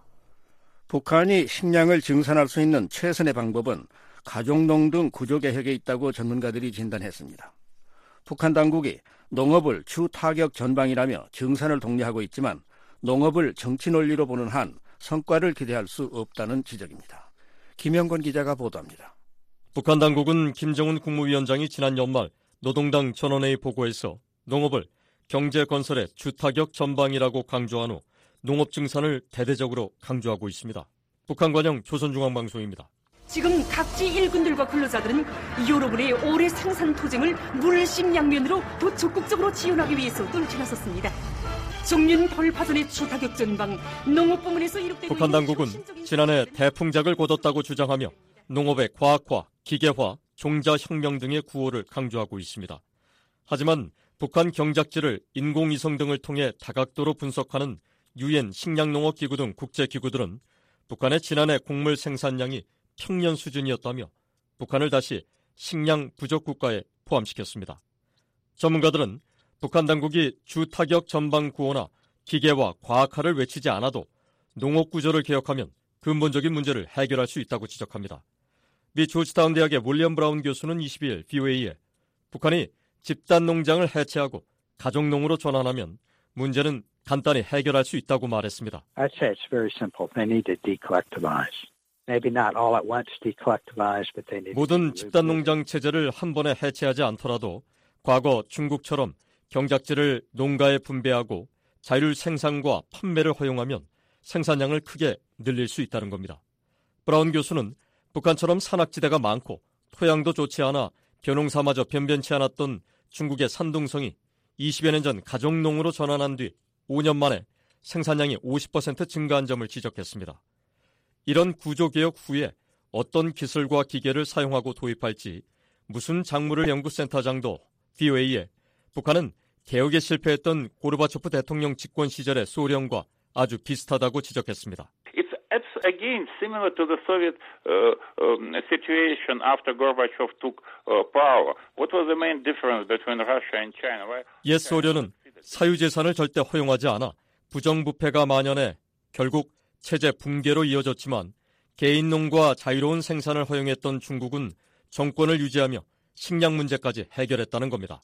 북한이 식량을 증산할 수 있는 최선의 방법은 가족농 등 구조개혁에 있다고 전문가들이 진단했습니다. 북한 당국이 농업을 주 타격 전방이라며 증산을 독려하고 있지만 농업을 정치 논리로 보는 한 성과를 기대할 수 없다는 지적입니다. 김영권 기자가 보도합니다. 북한 당국은 김정은 국무위원장이 지난 연말 노동당 전원회의 보고에서 농업을 경제건설의 주타격 전방이라고 강조한 후 농업 증산을 대대적으로 강조하고 있습니다. 북한 관영 조선중앙방송입니다. 지금 각지 일군들과 근로자들은 여러분의 오래 생산 투쟁을 물심양면으로 더 적극적으로 지원하기 위해서 떨쳐나섰습니다. 정년 돌파전의 주타격 전방 농업 부문에서 이룩되고 북한 당국은 지난해 대풍작을 거뒀다고 주장하며 농업의 과학화, 기계화, 종자혁명 등의 구호를 강조하고 있습니다. 하지만 북한 경작지를 인공위성 등을 통해 다각도로 분석하는 유엔 식량농업기구 등 국제기구들은 북한의 지난해 곡물 생산량이 평년 수준이었다며 북한을 다시 식량 부족 국가에 포함시켰습니다. 전문가들은 북한 당국이 주타격 전방 구호나 기계화, 과학화를 외치지 않아도 농업 구조를 개혁하면 근본적인 문제를 해결할 수 있다고 지적합니다. 미 조지타운 대학의 윌리엄 브라운 교수는 이십 일 브이오에이에 북한이 집단 농장을 해체하고 가족농으로 전환하면 문제는 간단히 해결할 수 있다고 말했습니다. I'd say it's very simple. They need to decollectivize. Maybe not all at once decollectivize, but they need. 모든 집단 농장 체제를 한 번에 해체하지 않더라도 과거 중국처럼 경작지를 농가에 분배하고 자율 생산과 판매를 허용하면 생산량을 크게 늘릴 수 있다는 겁니다. 브라운 교수는 북한처럼 산악지대가 많고 토양도 좋지 않아 벼농사마저 변변치 않았던 중국의 산둥성이 이십여 년 전 가족농으로 전환한 뒤 오 년 만에 생산량이 오십 퍼센트 증가한 점을 지적했습니다. 이런 구조개혁 후에 어떤 기술과 기계를 사용하고 도입할지 무슨 작물을 연구센터장도 브이오에이에 북한은 개혁에 실패했던 고르바초프 대통령 집권 시절의 소련과 아주 비슷하다고 지적했습니다. It's, it's again similar to the Soviet uh, um, situation after Gorbachev took uh, power. What was the main difference between Russia and China? Right? 옛 소련은 사유재산을 절대 허용하지 않아 부정부패가 만연해 결국 체제 붕괴로 이어졌지만 개인농과 자유로운 생산을 허용했던 중국은 정권을 유지하며 식량 문제까지 해결했다는 겁니다.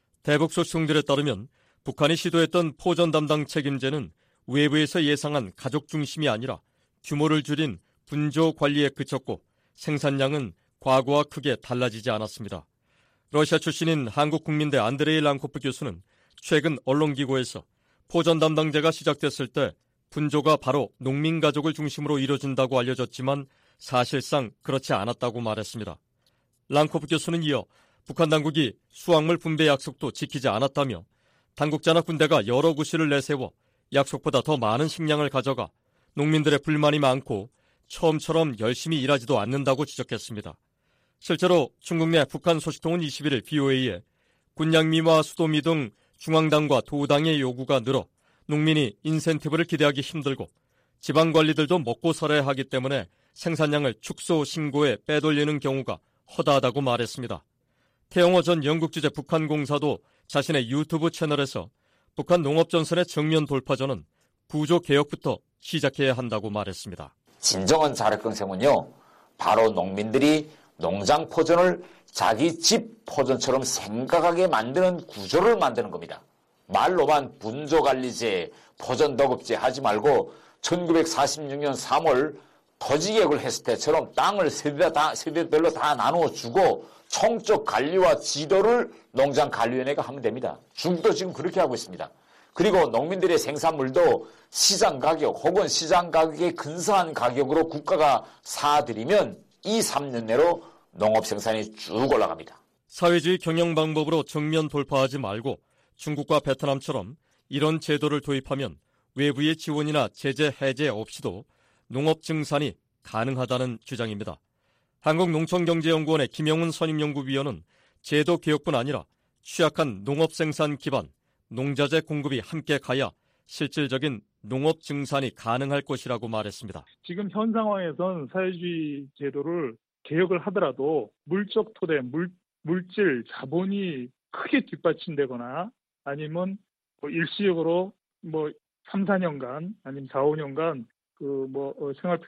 대북 소식통들에 따르면 북한이 시도했던 포전 담당 책임제는 외부에서 예상한 가족 중심이 아니라 규모를 줄인 분조 관리에 그쳤고 생산량은 과거와 크게 달라지지 않았습니다. 러시아 출신인 한국국민대 안드레이 랑코프 교수는 최근 언론기고에서 포전 담당제가 시작됐을 때 분조가 바로 농민가족을 중심으로 이뤄진다고 알려졌지만 사실상 그렇지 않았다고 말했습니다. 랑코프 교수는 이어 북한 당국이 수확물 분배 약속도 지키지 않았다며 당국자나 군대가 여러 구실을 내세워 약속보다 더 많은 식량을 가져가 농민들의 불만이 많고 처음처럼 열심히 일하지도 않는다고 지적했습니다. 실제로 중국 내 북한 소식통은 이십일 일 브이오에이에 군량미와 수도미 등 중앙당과 도당의 요구가 늘어 농민이 인센티브를 기대하기 힘들고 지방관리들도 먹고 살아야 하기 때문에 생산량을 축소 신고에 빼돌리는 경우가 허다하다고 말했습니다. 태영호 전 영국 주재 북한공사도 자신의 유튜브 채널에서 북한 농업전선의 정면 돌파전은 구조개혁부터 시작해야 한다고 말했습니다. 진정한 자력경생은요, 바로 농민들이 농장 포전을 자기 집 포전처럼 생각하게 만드는 구조를 만드는 겁니다. 말로만 분조관리제, 포전도급제 하지 말고 천구백사십육 년 삼월 토지개혁을 했을 때처럼 땅을 세대 다, 세대별로 다 나누어주고 총적 관리와 지도를 농장관리위원회가 하면 됩니다. 중국도 지금 그렇게 하고 있습니다. 그리고 농민들의 생산물도 시장 가격 혹은 시장 가격에 근사한 가격으로 국가가 사들이면 이 삼 년 내로 농업 생산이 쭉 올라갑니다. 사회주의 경영 방법으로 정면 돌파하지 말고 중국과 베트남처럼 이런 제도를 도입하면 외부의 지원이나 제재 해제 없이도 농업 증산이 가능하다는 주장입니다. 한국농촌경제연구원의 김영훈 선임연구위원은 제도 개혁뿐 아니라 취약한 농업 생산 기반, 농자재 공급이 함께 가야 실질적인 농업 증산이 가능할 것이라고 말했습니다. 지금 현 상황에선 사회주의 제도를 개혁을 하더라도 물적 토대, 물, 물질, 자본이 크게 뒷받침되거나 아니면 뭐 일시적으로 뭐 삼, 사 년간 아니면 사, 오 년간 그 뭐 생활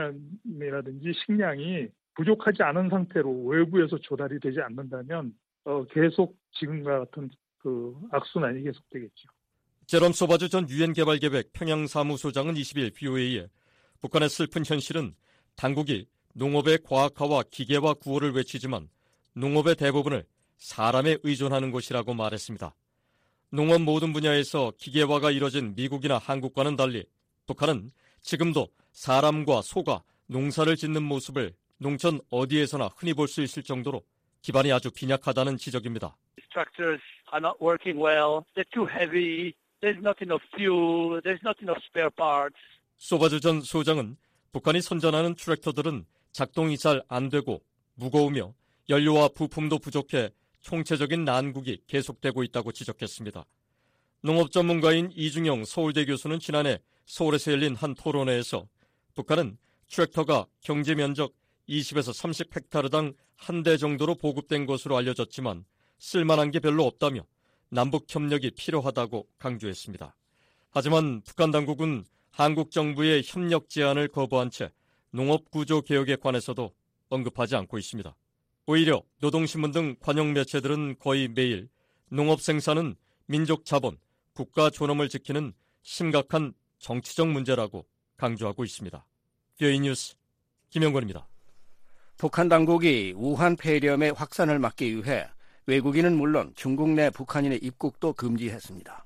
필수품이라든지 식량이 부족하지 않은 상태로 외부에서 조달이 되지 않는다면 어, 계속 지금과 같은 그 악순환이 계속되겠죠. 제롬 소바주 전 유엔 개발계획 평양사무소장은 이십 일 비오에이에 북한의 슬픈 현실은 당국이 농업의 과학화와 기계화 구호를 외치지만 농업의 대부분을 사람에 의존하는 것이라고 말했습니다. 농업 모든 분야에서 기계화가 이뤄진 미국이나 한국과는 달리 북한은 지금도 사람과 소가 농사를 짓는 모습을 농촌 어디에서나 흔히 볼 수 있을 정도로 기반이 아주 빈약하다는 지적입니다. Structures are not working well. They're too heavy. There's not enough fuel. There's not enough spare parts. 소바주 전 소장은 북한이 선전하는 트랙터들은 작동이 잘 안 되고 무거우며 연료와 부품도 부족해 총체적인 난국이 계속되고 있다고 지적했습니다. 농업 전문가인 이중영 서울대 교수는 지난해 서울에서 열린 한 토론회에서 북한은 트랙터가 경제 면적 이십에서 삼십 헥타르당 한 대 정도로 보급된 것으로 알려졌지만 쓸만한 게 별로 없다며 남북 협력이 필요하다고 강조했습니다. 하지만 북한 당국은 한국 정부의 협력 제안을 거부한 채 농업 구조 개혁에 관해서도 언급하지 않고 있습니다. 오히려 노동신문 등 관영 매체들은 거의 매일 농업 생산은 민족 자본, 국가 존엄을 지키는 심각한 정치적 문제라고 강조하고 있습니다. 비오에이 뉴스 김영권입니다. 북한 당국이 우한 폐렴의 확산을 막기 위해 외국인은 물론 중국 내 북한인의 입국도 금지했습니다.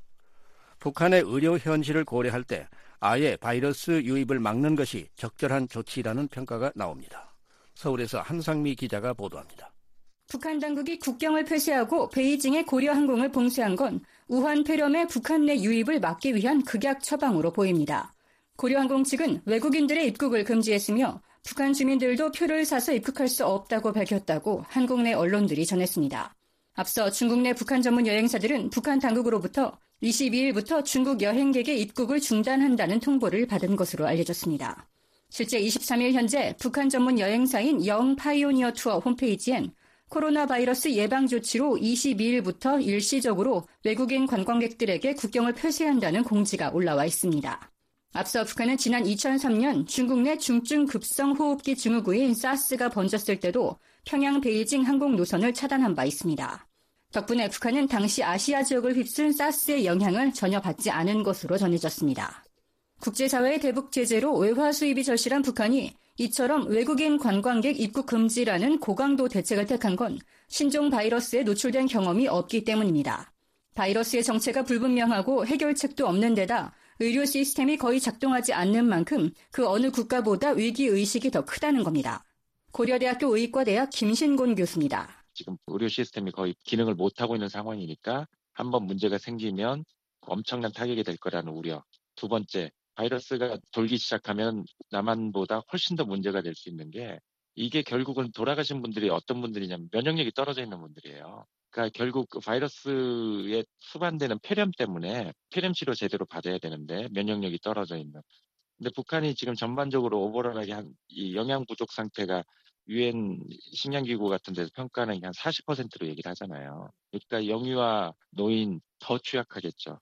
북한의 의료 현실을 고려할 때 아예 바이러스 유입을 막는 것이 적절한 조치라는 평가가 나옵니다. 서울에서 한상미 기자가 보도합니다. 북한 당국이 국경을 폐쇄하고 베이징의 고려항공을 봉쇄한 건 우한 폐렴의 북한 내 유입을 막기 위한 극약 처방으로 보입니다. 고려항공 측은 외국인들의 입국을 금지했으며 북한 주민들도 표를 사서 입국할 수 없다고 밝혔다고 한국 내 언론들이 전했습니다. 앞서 중국 내 북한 전문 여행사들은 북한 당국으로부터 이십이 일부터 중국 여행객의 입국을 중단한다는 통보를 받은 것으로 알려졌습니다. 실제 이십삼 일 현재 북한 전문 여행사인 영 파이오니어 투어 홈페이지엔 코로나 바이러스 예방 조치로 이십이 일부터 일시적으로 외국인 관광객들에게 국경을 폐쇄한다는 공지가 올라와 있습니다. 앞서 북한은 지난 이천삼 년 중국 내 중증 급성 호흡기 증후군인 사스가 번졌을 때도 평양 베이징 항공 노선을 차단한 바 있습니다. 덕분에 북한은 당시 아시아 지역을 휩쓴 사스의 영향을 전혀 받지 않은 것으로 전해졌습니다. 국제사회의 대북 제재로 외화 수입이 절실한 북한이 이처럼 외국인 관광객 입국 금지라는 고강도 대책을 택한 건 신종 바이러스에 노출된 경험이 없기 때문입니다. 바이러스의 정체가 불분명하고 해결책도 없는 데다 의료 시스템이 거의 작동하지 않는 만큼 그 어느 국가보다 위기의식이 더 크다는 겁니다. 고려대학교 의과대학 김신곤 교수입니다. 지금 의료 시스템이 거의 기능을 못하고 있는 상황이니까 한번 문제가 생기면 엄청난 타격이 될 거라는 우려. 두 번째, 바이러스가 돌기 시작하면 남한보다 훨씬 더 문제가 될 수 있는 게 이게 결국은 돌아가신 분들이 어떤 분들이냐면 면역력이 떨어져 있는 분들이에요. 그러니까 결국 바이러스에 수반되는 폐렴 때문에 폐렴 치료 제대로 받아야 되는데 면역력이 떨어져 있는. 근데 북한이 지금 전반적으로 오버롤하게 한 이 영양 부족 상태가 유엔 식량기구 같은 데서 평가는 한 사십 퍼센트로 얘기를 하잖아요. 그러니까 영유아, 노인 더 취약하겠죠.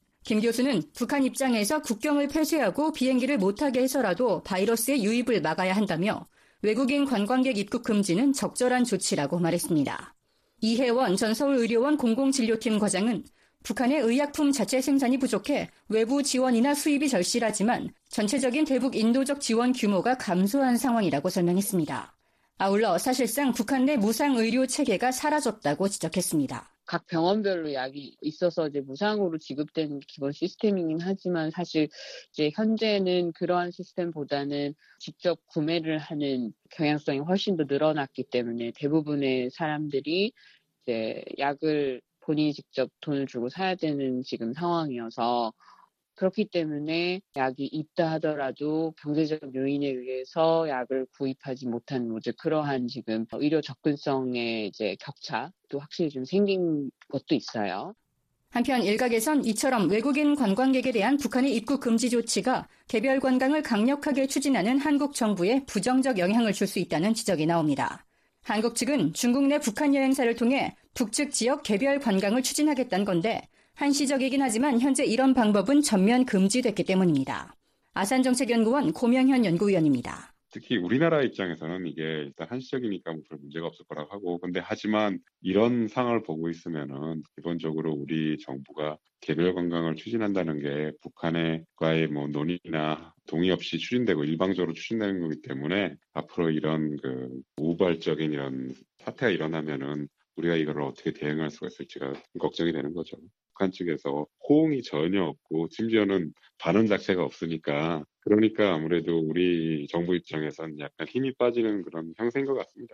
김 교수는 북한 입장에서 국경을 폐쇄하고 비행기를 못하게 해서라도 바이러스의 유입을 막아야 한다며 외국인 관광객 입국 금지는 적절한 조치라고 말했습니다. 이혜원 전 서울의료원 공공진료팀 과장은 북한의 의약품 자체 생산이 부족해 외부 지원이나 수입이 절실하지만 전체적인 대북 인도적 지원 규모가 감소한 상황이라고 설명했습니다. 아울러 사실상 북한 내 무상 의료 체계가 사라졌다고 지적했습니다. 각 병원별로 약이 있어서 이제 무상으로 지급되는 기본 시스템이긴 하지만 사실 이제 현재는 그러한 시스템보다는 직접 구매를 하는 경향성이 훨씬 더 늘어났기 때문에 대부분의 사람들이 이제 약을 본인이 직접 돈을 주고 사야 되는 지금 상황이어서 그렇기 때문에 약이 있다 하더라도 경제적 요인에 의해서 약을 구입하지 못한 이제 그러한 지금 의료 접근성의 이제 격차도 확실히 좀 생긴 것도 있어요. 한편 일각에선 이처럼 외국인 관광객에 대한 북한의 입국 금지 조치가 개별 관광을 강력하게 추진하는 한국 정부에 부정적 영향을 줄 수 있다는 지적이 나옵니다. 한국 측은 중국 내 북한 여행사를 통해 북측 지역 개별 관광을 추진하겠다는 건데 한시적이긴 하지만 현재 이런 방법은 전면 금지됐기 때문입니다. 아산정책연구원 고명현 연구위원입니다. 특히 우리나라 입장에서는 이게 일단 한시적이니까 뭐 별 문제가 없을 거라고 하고, 근데 하지만 이런 상황을 보고 있으면은 기본적으로 우리 정부가 개별 관광을 추진한다는 게 북한과의 뭐 논의나 동의 없이 추진되고 일방적으로 추진되는 거기 때문에 앞으로 이런 그 우발적인 이런 사태가 일어나면은 우리가 이걸 어떻게 대응할 수가 있을지가 걱정이 되는 거죠. 북한 측에서 호응이 전혀 없고 심지어는 반응 자체가 없으니까 그러니까 아무래도 우리 정부 입장에서는 약간 힘이 빠지는 그런 형세인 것 같습니다.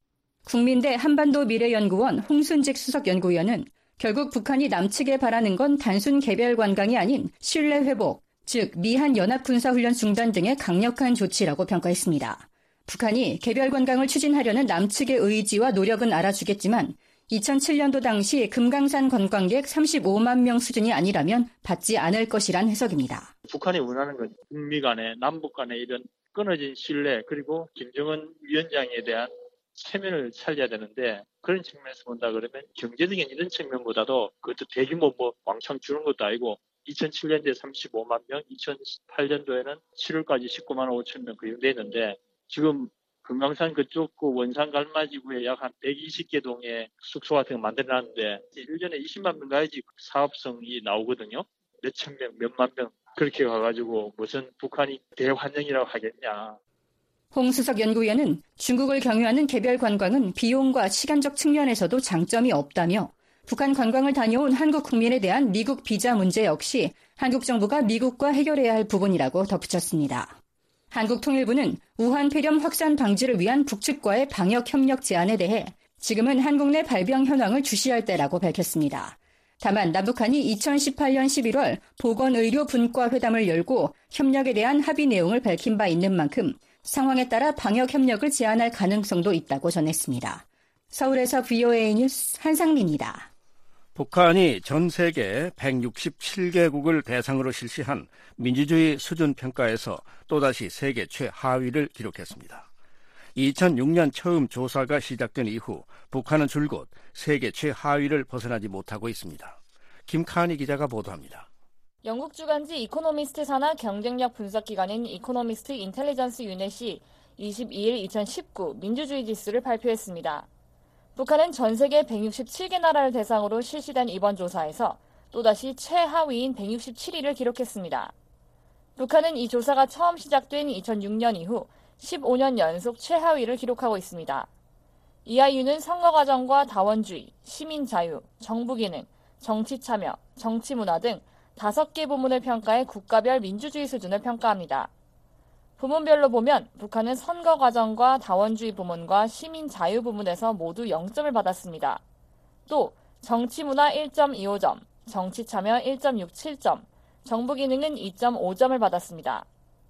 국민대 한반도 미래연구원 홍순직 수석연구위원은 결국 북한이 남측에 바라는 건 단순 개별 관광이 아닌 신뢰 회복, 즉 미한 연합군사훈련 중단 등의 강력한 조치라고 평가했습니다. 북한이 개별 관광을 추진하려는 남측의 의지와 노력은 알아주겠지만 이천칠 년도 당시 금강산 관광객 삼십오만 명 수준이 아니라면 받지 않을 것이란 해석입니다. 북한이 원하는 건 북미 간에 남북 간에 이런 끊어진 신뢰 그리고 김정은 위원장에 대한 체면을 살려야 되는데 그런 측면에서 본다 그러면 경제적인 이런 측면보다도 그것도 대규모 뭐 왕창 주는 것도 아니고 이천칠 년도에 삼십오만 명, 이천팔 년도에는 칠월까지 십구만 오천 명 고용됐는데 지금 금강산 그쪽 그 원산 갈마지구에 약 한 백이십 개 동의 숙소 같은 거 만들어놨는데 일 년에 이십만 명 가야지 사업성이 나오거든요. 몇천 명, 몇만 명 그렇게 가가지고 무슨 북한이 대환영이라고 하겠냐. 홍 수석 연구위원은 중국을 경유하는 개별 관광은 비용과 시간적 측면에서도 장점이 없다며 북한 관광을 다녀온 한국 국민에 대한 미국 비자 문제 역시 한국 정부가 미국과 해결해야 할 부분이라고 덧붙였습니다. 한국통일부는 우한 폐렴 확산 방지를 위한 북측과의 방역 협력 제안에 대해 지금은 한국 내 발병 현황을 주시할 때라고 밝혔습니다. 다만 남북한이 이천십팔 년 십일월 보건의료 분과 회담을 열고 협력에 대한 합의 내용을 밝힌 바 있는 만큼 상황에 따라 방역 협력을 제안할 가능성도 있다고 전했습니다. 서울에서 브이오에이 뉴스 한상미입니다. 북한이 전 세계 백육십칠 개국을 대상으로 실시한 민주주의 수준 평가에서 또다시 세계 최하위를 기록했습니다. 이천육 년 처음 조사가 시작된 이후 북한은 줄곧 세계 최하위를 벗어나지 못하고 있습니다. 김카니 기자가 보도합니다. 영국 주간지 이코노미스트 산하 경쟁력 분석 기관인 이코노미스트 인텔리전스 유닛이 이십이일 이천십구 민주주의 지수를 발표했습니다. 북한은 전 세계 백육십칠 개 나라를 대상으로 실시된 이번 조사에서 또다시 최하위인 백육십칠 위를 기록했습니다. 북한은 이 조사가 처음 시작된 이천육 년 이후 십오 년 연속 최하위를 기록하고 있습니다. 이아이유는 선거 과정과 다원주의, 시민 자유, 정부 기능, 정치 참여, 정치 문화 등 다섯 개 부문을 평가해 국가별 민주주의 수준을 평가합니다. 부문별로 보면 북한은 선거 과정과 다원주의 부문과 시민 자유 부문에서 모두 영 점을 받았습니다. 또 정치 문화 일 점 이오 점, 정치 참여 일 점 육칠 점, 정부 기능은 이 점 오 점을 받았습니다.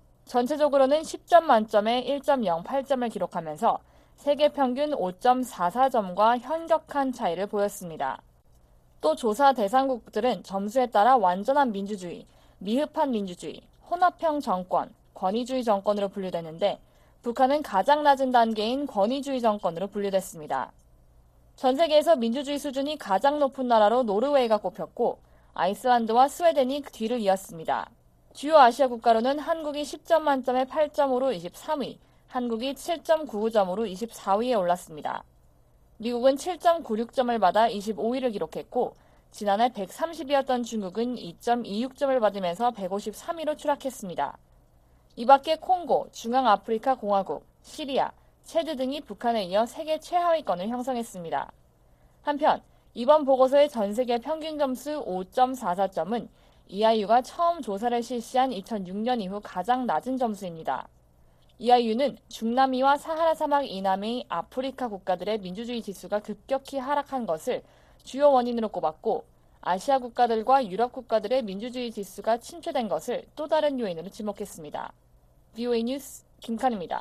전체적으로는 십 점 만점에 일 점 영팔 점을 기록하면서 세계 평균 오 점 사사 점과 현격한 차이를 보였습니다. 또 조사 대상국들은 점수에 따라 완전한 민주주의, 미흡한 민주주의, 혼합형 정권, 권위주의 정권으로 분류되는데 북한은 가장 낮은 단계인 권위주의 정권으로 분류됐습니다. 전 세계에서 민주주의 수준이 가장 높은 나라로 노르웨이가 꼽혔고 아이슬란드와 스웨덴이 그 뒤를 이었습니다. 주요 아시아 국가로는 한국이 십 점 만점에 팔 점으로 이십삼 위, 한국이 칠 점 구오 점으로 이십사 위에 올랐습니다. 미국은 칠 점 구육 점을 받아 이십오 위를 기록했고 지난해 백삼십 위였던 중국은 이 점 이육 점을 받으면서 백오십삼 위로 추락했습니다. 이 밖에 콩고, 중앙아프리카 공화국, 시리아, 체드 등이 북한에 이어 세계 최하위권을 형성했습니다. 한편 이번 보고서의 전 세계 평균 점수 오 점 사사 점은 이아이유가 처음 조사를 실시한 이천육 년 이후 가장 낮은 점수입니다. 이아이유는 중남미와 사하라 사막 이남의 아프리카 국가들의 민주주의 지수가 급격히 하락한 것을 주요 원인으로 꼽았고 아시아 국가들과 유럽 국가들의 민주주의 지수가 침체된 것을 또 다른 요인으로 지목했습니다. 브이오에이 뉴스 김칸입니다.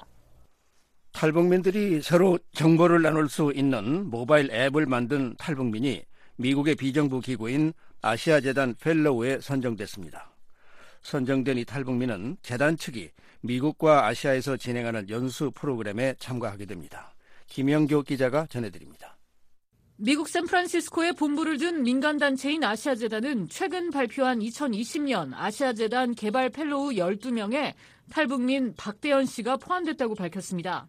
탈북민들이 서로 정보를 나눌 수 있는 모바일 앱을 만든 탈북민이 미국의 비정부 기구인 아시아재단 펠로우에 선정됐습니다. 선정된 이 탈북민은 재단 측이 미국과 아시아에서 진행하는 연수 프로그램에 참가하게 됩니다. 김영교 기자가 전해드립니다. 미국 샌프란시스코에 본부를 둔 민간단체인 아시아재단은 최근 발표한 이천이십 년 아시아재단 개발 펠로우 열두 명에 탈북민 박대현 씨가 포함됐다고 밝혔습니다.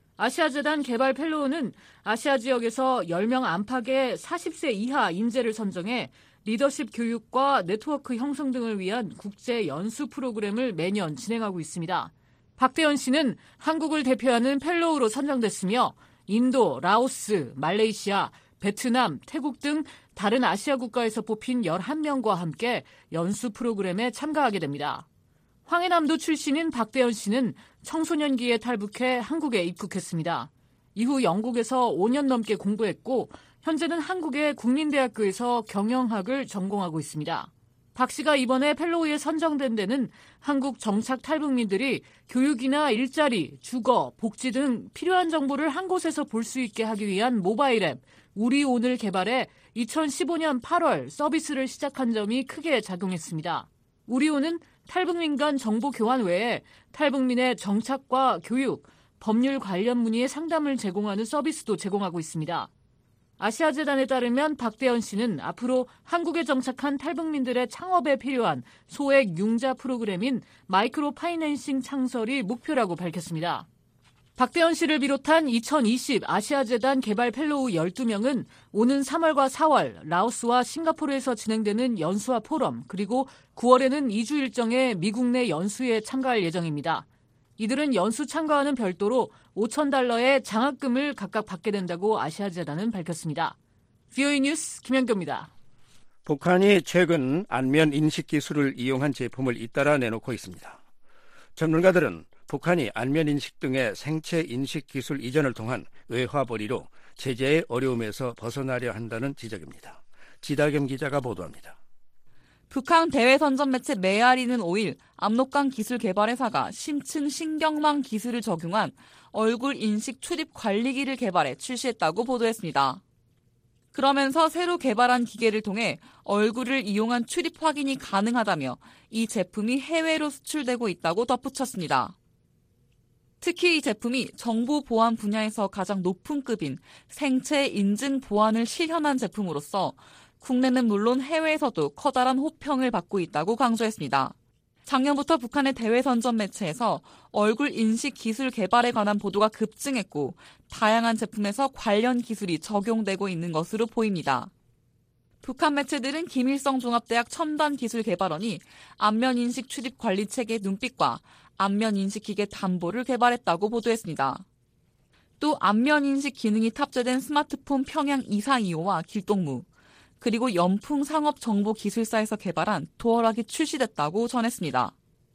아시아재단 개발 펠로우는 아시아 지역에서 열 명 안팎의 사십 세 이하 인재를 선정해 리더십 교육과 네트워크 형성 등을 위한 국제 연수 프로그램을 매년 진행하고 있습니다. 박대현 씨는 한국을 대표하는 펠로우로 선정됐으며 인도, 라오스, 말레이시아, 베트남, 태국 등 다른 아시아 국가에서 뽑힌 열한 명과 함께 연수 프로그램에 참가하게 됩니다. 황해남도 출신인 박대현 씨는 청소년기에 탈북해 한국에 입국했습니다. 이후 영국에서 오 년 넘게 공부했고 현재는 한국의 국민대학교에서 경영학을 전공하고 있습니다. 박 씨가 이번에 펠로우에 선정된 데는 한국 정착 탈북민들이 교육이나 일자리, 주거, 복지 등 필요한 정보를 한 곳에서 볼 수 있게 하기 위한 모바일 앱 우리 오늘 개발에 이천십오 년 팔월 서비스를 시작한 점이 크게 작용했습니다. 우리오는 탈북민 간 정보 교환 외에 탈북민의 정착과 교육, 법률 관련 문의의 상담을 제공하는 서비스도 제공하고 있습니다. 아시아재단에 따르면 박대현 씨는 앞으로 한국에 정착한 탈북민들의 창업에 필요한 소액 융자 프로그램인 마이크로 파이낸싱 창설이 목표라고 밝혔습니다. 박대현 씨를 비롯한 이천이십 아시아재단 개발 펠로우 열두 명은 오는 삼월과 사월 라오스와 싱가포르에서 진행되는 연수와 포럼 그리고 구월에는 이 주 일정의 미국 내 연수에 참가할 예정입니다. 이들은 연수 참가와는 별도로 오천 달러의 장학금을 각각 받게 된다고 아시아재단은 밝혔습니다. 브이오에이 뉴스 김현교입니다. 북한이 최근 안면 인식 기술을 이용한 제품을 잇따라 내놓고 있습니다. 전문가들은 북한이 안면 인식 등의 생체 인식 기술 이전을 통한 외화 벌이로 제재의 어려움에서 벗어나려 한다는 지적입니다. 지다겸 기자가 보도합니다. 북한 대외선전 매체 메아리는 오 일 압록강 기술 개발 회사가 심층 신경망 기술을 적용한 얼굴 인식 출입 관리기를 개발해 출시했다고 보도했습니다. 그러면서 새로 개발한 기계를 통해 얼굴을 이용한 출입 확인이 가능하다며 이 제품이 해외로 수출되고 있다고 덧붙였습니다. 특히 이 제품이 정보 보안 분야에서 가장 높은 급인 생체 인증 보안을 실현한 제품으로서 국내는 물론 해외에서도 커다란 호평을 받고 있다고 강조했습니다. 작년부터 북한의 대외선전 매체에서 얼굴 인식 기술 개발에 관한 보도가 급증했고 다양한 제품에서 관련 기술이 적용되고 있는 것으로 보입니다. 북한 매체들은 김일성 종합대학 첨단기술개발원이 안면인식 출입 관리체계 눈빛과 안면인식 기계 담보를 개발했다고 보도했습니다. 또 안면인식 기능이 탑재된 스마트폰 평양 이사이오와 길동무, 그리고 연풍 상업정보기술사에서 개발한 도어락이 출시됐다고 전했습니다.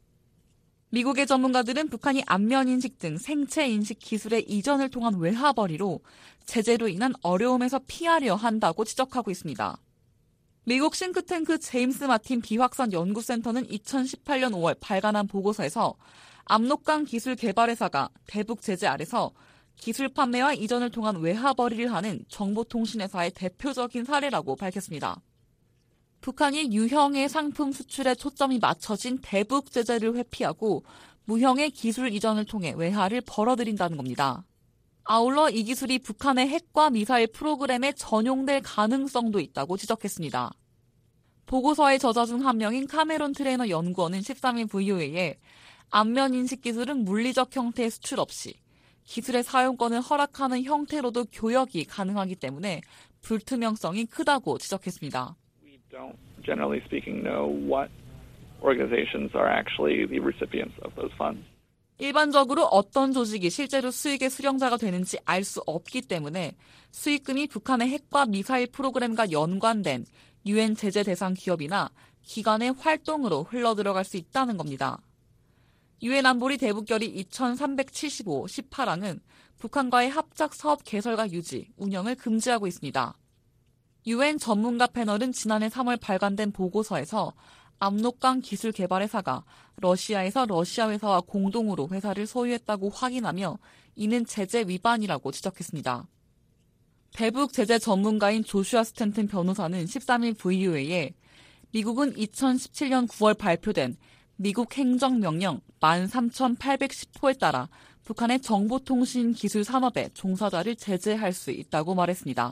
미국의 전문가들은 북한이 안면인식 등 생체인식 기술의 이전을 통한 외화벌이로 제재로 인한 어려움에서 피하려 한다고 지적하고 있습니다. 미국 싱크탱크 제임스 마틴 비확산 연구센터는 이천십팔 년 오월 발간한 보고서에서 압록강 기술 개발회사가 대북 제재 아래서 기술 판매와 이전을 통한 외화벌이를 하는 정보통신회사의 대표적인 사례라고 밝혔습니다. 북한이 유형의 상품 수출에 초점이 맞춰진 대북 제재를 회피하고 무형의 기술 이전을 통해 외화를 벌어들인다는 겁니다. 아울러 이 기술이 북한의 핵과 미사일 프로그램에 전용될 가능성도 있다고 지적했습니다. 보고서의 저자 중 한 명인 카메론 트레이너 연구원은 십삼 일 브이오에이에 안면인식 기술은 물리적 형태의 수출 없이 기술의 사용권을 허락하는 형태로도 교역이 가능하기 때문에 불투명성이 크다고 지적했습니다. We don't, generally speaking, know what organizations are actually the recipients of those funds. 일반적으로 어떤 조직이 실제로 수익의 수령자가 되는지 알 수 없기 때문에 수익금이 북한의 핵과 미사일 프로그램과 연관된 유엔 제재 대상 기업이나 기관의 활동으로 흘러들어갈 수 있다는 겁니다. 유엔 안보리 대북결의 이천삼백칠십오 십팔 항은 북한과의 합작 사업 개설과 유지, 운영을 금지하고 있습니다. 유엔 전문가 패널은 지난해 삼월 발간된 보고서에서 압록강 기술 개발 회사가 러시아에서 러시아 회사와 공동으로 회사를 소유했다고 확인하며 이는 제재 위반이라고 지적했습니다. 대북 제재 전문가인 조슈아 스탠튼 변호사는 십삼 일 브이오에이에 미국은 이천십칠 년 구월 발표된 미국 행정명령 만 삼천팔백십 호에 따라 북한의 정보통신 기술 산업의 종사자를 제재할 수 있다고 말했습니다.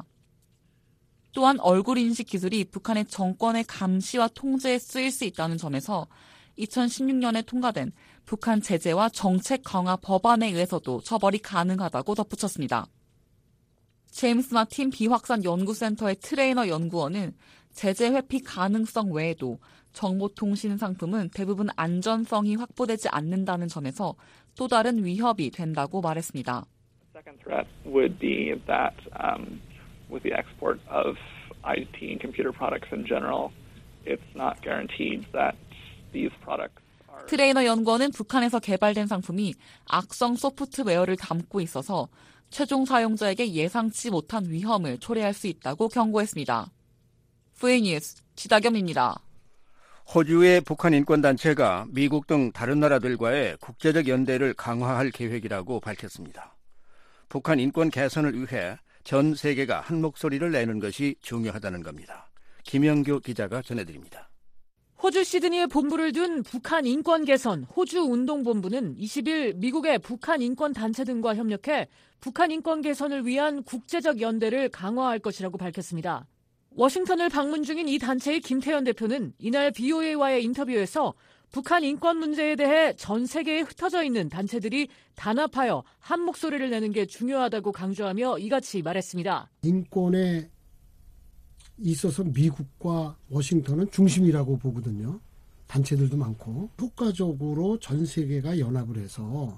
또한 얼굴인식 기술이 북한의 정권의 감시와 통제에 쓰일 수 있다는 점에서 이천십육 년에 통과된 북한 제재와 정책 강화 법안에 의해서도 처벌이 가능하다고 덧붙였습니다. 제임스 마틴 비확산 연구센터의 트레이너 연구원은 제재 회피 가능성 외에도 정보통신 상품은 대부분 안전성이 확보되지 않는다는 점에서 또 다른 위협이 된다고 말했습니다. Second threat would be that um, with the export of I T and computer products in general, it's not guaranteed that these products are... 트레이너 연구원은 북한에서 개발된 상품이 악성 소프트웨어를 담고 있어서 최종 사용자에게 예상치 못한 위험을 초래할 수 있다고 경고했습니다. 브이뉴스 지다겸입니다. 호주의 북한 인권단체가 미국 등 다른 나라들과의 국제적 연대를 강화할 계획이라고 밝혔습니다. 북한 인권 개선을 위해 전 세계가 한 목소리를 내는 것이 중요하다는 겁니다. 김영교 기자가 전해드립니다. 호주 시드니에 본부를 둔 북한 인권 개선 호주운동본부는 이십 일 미국의 북한 인권 단체 등과 협력해 북한 인권 개선을 위한 국제적 연대를 강화할 것이라고 밝혔습니다. 워싱턴을 방문 중인 이 단체의 김태현 대표는 이날 브이오에이와의 인터뷰에서 북한 인권 문제에 대해 전 세계에 흩어져 있는 단체들이 단합하여 한 목소리를 내는 게 중요하다고 강조하며 이같이 말했습니다. 인권에 있어서 미국과 워싱턴은 중심이라고 보거든요. 단체들도 많고 효과적으로 전 세계가 연합을 해서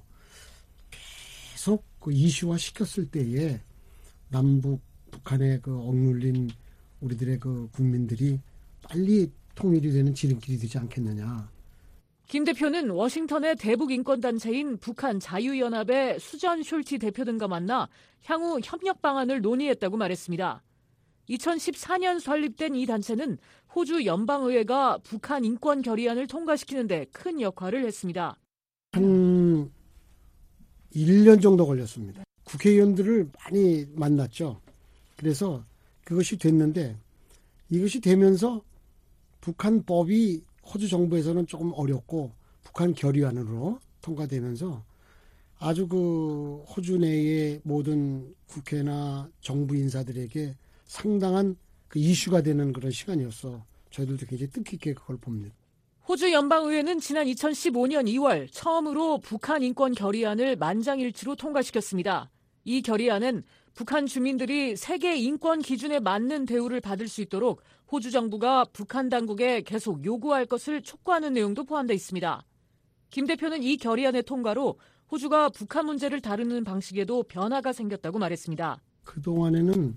계속 그 이슈화 시켰을 때에 남북 북한의 그 억눌린 우리들의 그 국민들이 빨리 통일이 되는 지름길이 되지 않겠느냐. 김 대표는 워싱턴의 대북 인권단체인 북한 자유연합의 수전 숄티 대표 등과 만나 향후 협력 방안을 논의했다고 말했습니다. 이천십사 년 설립된 이 단체는 호주 연방의회가 북한 인권 결의안을 통과시키는 데 큰 역할을 했습니다. 한 일 년 정도 걸렸습니다. 국회의원들을 많이 만났죠. 그래서 그것이 됐는데 이것이 되면서 북한 법이 호주 정부에서는 조금 어렵고 북한 결의안으로 통과되면서 아주 그 호주 내의 모든 국회나 정부 인사들에게 상당한 그 이슈가 되는 그런 시간이었어. 저희들도 굉장히 뜻깊게 그걸 봅니다. 호주 연방의회는 지난 이천십오 년 이월 처음으로 북한 인권 결의안을 만장일치로 통과시켰습니다. 이 결의안은 북한 주민들이 세계 인권 기준에 맞는 대우를 받을 수 있도록 호주 정부가 북한 당국에 계속 요구할 것을 촉구하는 내용도 포함되어 있습니다. 김 대표는 이 결의안의 통과로 호주가 북한 문제를 다루는 방식에도 변화가 생겼다고 말했습니다. 그동안에는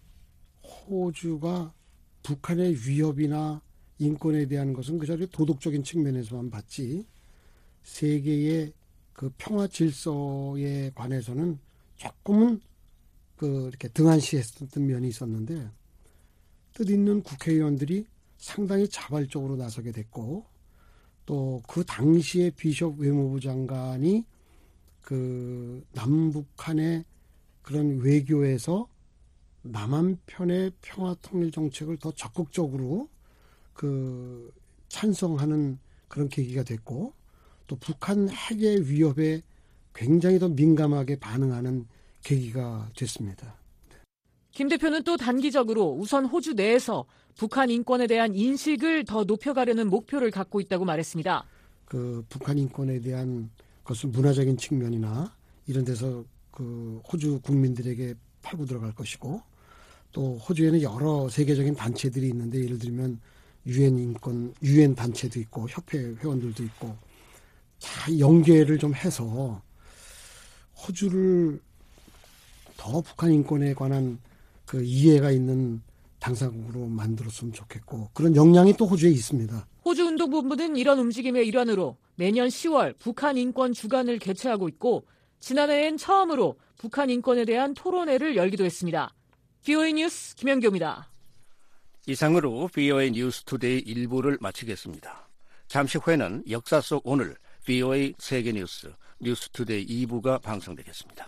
호주가 북한의 위협이나 인권에 대한 것은 그저 도덕적인 측면에서만 봤지 세계의 그 평화 질서에 관해서는 조금은 그 이렇게 등한시했던 면이 있었는데 뜻있는 국회의원들이 상당히 자발적으로 나서게 됐고 또 그 당시에 비숍 외무부 장관이 그 남북한의 그런 외교에서 남한 편의 평화 통일 정책을 더 적극적으로 그 찬성하는 그런 계기가 됐고 또 북한 핵의 위협에 굉장히 더 민감하게 반응하는 계기가 됐습니다. 김 대표는 또 단기적으로 우선 호주 내에서 북한 인권에 대한 인식을 더 높여가려는 목표를 갖고 있다고 말했습니다. 그 북한 인권에 대한 것은 문화적인 측면이나 이런 데서 그 호주 국민들에게 팔고 들어갈 것이고 또 호주에는 여러 세계적인 단체들이 있는데 예를 들면 유엔 인권, 유엔 단체도 있고 협회 회원들도 있고 다 연계를 좀 해서 호주를 더 북한 인권에 관한 그 이해가 있는 당사국으로 만들었으면 좋겠고 그런 역량이 또 호주에 있습니다. 호주운동본부는 이런 움직임의 일환으로 매년 시월 북한 인권 주간을 개최하고 있고 지난해엔 처음으로 북한 인권에 대한 토론회를 열기도 했습니다. 브이오에이 뉴스 김연교입니다. 이상으로 브이오에이 뉴스투데이 일 부를 마치겠습니다. 잠시 후에는 역사 속 오늘 브이오에이 세계뉴스 뉴스투데이 이 부가 방송되겠습니다.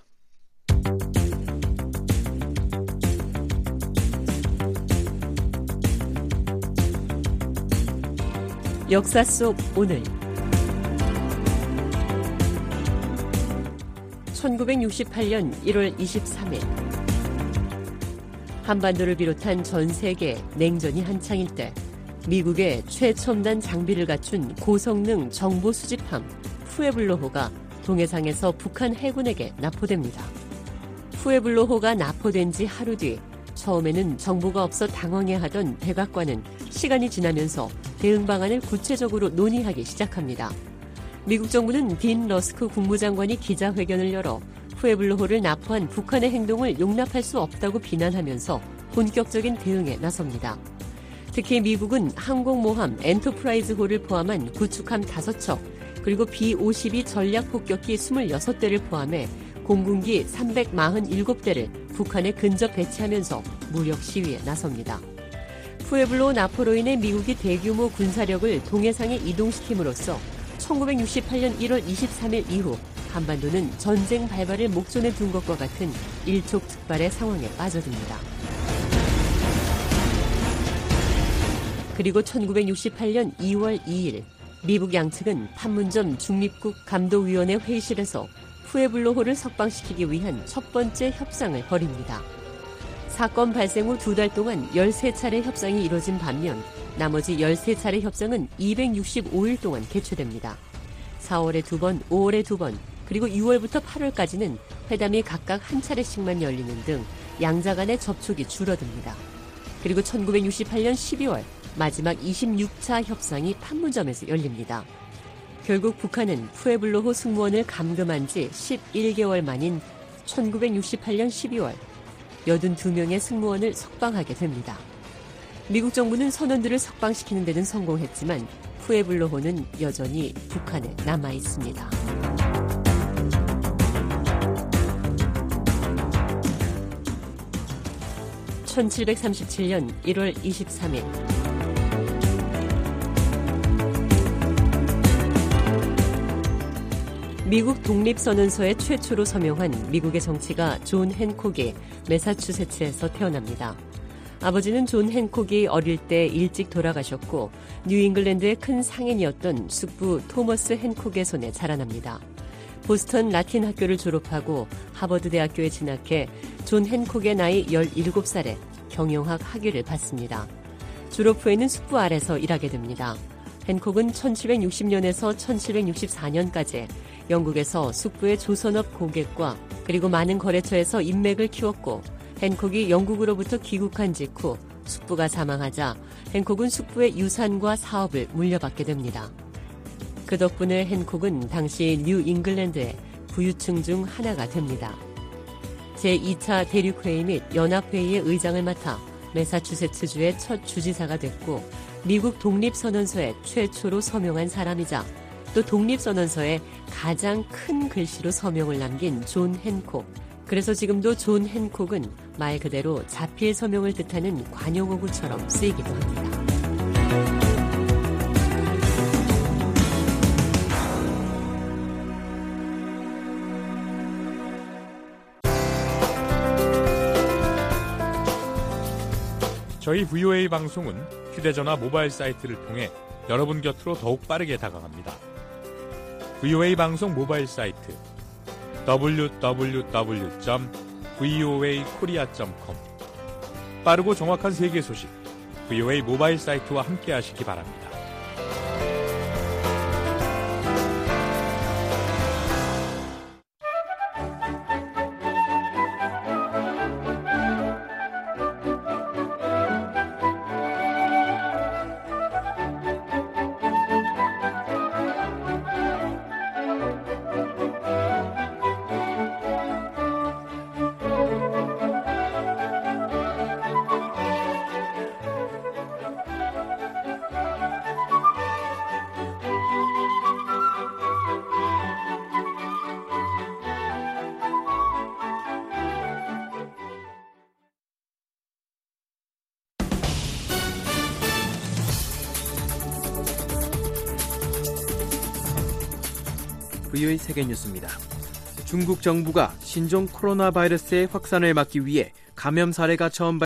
역사 속 오늘 천구백육십팔 년 일월 이십삼일 한반도를 비롯한 전 세계 냉전이 한창일 때 미국의 최첨단 장비를 갖춘 고성능 정보 수집함 푸에블로호가 동해상에서 북한 해군에게 납포됩니다. 푸에블로호가 납포된 지 하루 뒤 처음에는 정보가 없어 당황해하던 백악관은 시간이 지나면서 대응 방안을 구체적으로 논의하기 시작합니다. 미국 정부는 딘 러스크 국무장관이 기자회견을 열어 푸에블로호를 납포한 북한의 행동을 용납할 수 없다고 비난하면서 본격적인 대응에 나섭니다. 특히 미국은 항공모함 엔터프라이즈호를 포함한 구축함 다섯 척, 그리고 비 오십이 전략폭격기 이십육 대를 포함해 공군기 삼백사십칠 대를 북한에 근접 배치하면서 무력 시위에 나섭니다. 푸에블로호 납포로 인해 미국이 대규모 군사력을 동해상에 이동시킴으로써 천구백육십팔 년 일월 이십삼일 이후 한반도는 전쟁 발발을 목전에 둔 것과 같은 일촉즉발의 상황에 빠져듭니다. 그리고 천구백육십팔 년 이월 이일 미국 양측은 판문점 중립국 감독위원회 회의실에서 푸에블로호를 석방시키기 위한 첫 번째 협상을 벌입니다. 사건 발생 후 두 달 동안 열세 차례 협상이 이뤄진 반면 나머지 열세 차례 협상은 이백육십오 일 동안 개최됩니다. 사월에 두 번, 오월에 두 번, 그리고 유월부터 팔월까지는 회담이 각각 한 차례씩만 열리는 등 양자 간의 접촉이 줄어듭니다. 그리고 천구백육십팔 년 십이월 마지막 이십육 차 협상이 판문점에서 열립니다. 결국 북한은 푸에블로호 승무원을 감금한 지 십일 개월 만인 천구백육십팔 년 십이월 팔십이 명의 승무원을 석방하게 됩니다. 미국 정부는 선원들을 석방시키는 데는 성공했지만 푸에블로호는 여전히 북한에 남아 있습니다. 천칠백삼십칠 년 일월 이십삼일 미국 독립선언서에 최초로 서명한 미국의 정치가 존 핸콕이 매사추세츠에서 태어납니다. 아버지는 존 핸콕이 어릴 때 일찍 돌아가셨고 뉴잉글랜드의 큰 상인이었던 숙부 토머스 핸콕의 손에 자라납니다. 보스턴 라틴 학교를 졸업하고 하버드 대학교에 진학해 존 핸콕의 나이 열일곱 살에 경영학 학위를 받습니다. 졸업 후에는 숙부 아래서 일하게 됩니다. 핸콕은 천칠백육십 년에서 천칠백육십사 년까지 영국에서 숙부의 조선업 고객과 그리고 많은 거래처에서 인맥을 키웠고 핸콕이 영국으로부터 귀국한 직후 숙부가 사망하자 핸콕은 숙부의 유산과 사업을 물려받게 됩니다. 그 덕분에 핸콕은 당시 뉴잉글랜드의 부유층 중 하나가 됩니다. 제이 차 대륙회의 및 연합회의의 의장을 맡아 매사추세츠주의 첫 주지사가 됐고 미국 독립선언서에 최초로 서명한 사람이자 또 독립선언서에 가장 큰 글씨로 서명을 남긴 존 핸콕. 그래서 지금도 존 핸콕은 말 그대로 자필 서명을 뜻하는 관용어구처럼 쓰이기도 합니다. 저희 브이오에이 방송은 휴대전화 모바일 사이트를 통해 여러분 곁으로 더욱 빠르게 다가갑니다. 브이오에이 방송 모바일 사이트 더블유 더블유 더블유 점 브이오에이 코리아 점 컴 빠르고 정확한 세계 소식 브이오에이 모바일 사이트와 함께 하시기 바랍니다. 브이오에이 세계뉴스입니다. 중국 정부가 신종 코로나 바이러스의 확산을 막기 위해 감염 사례가 처음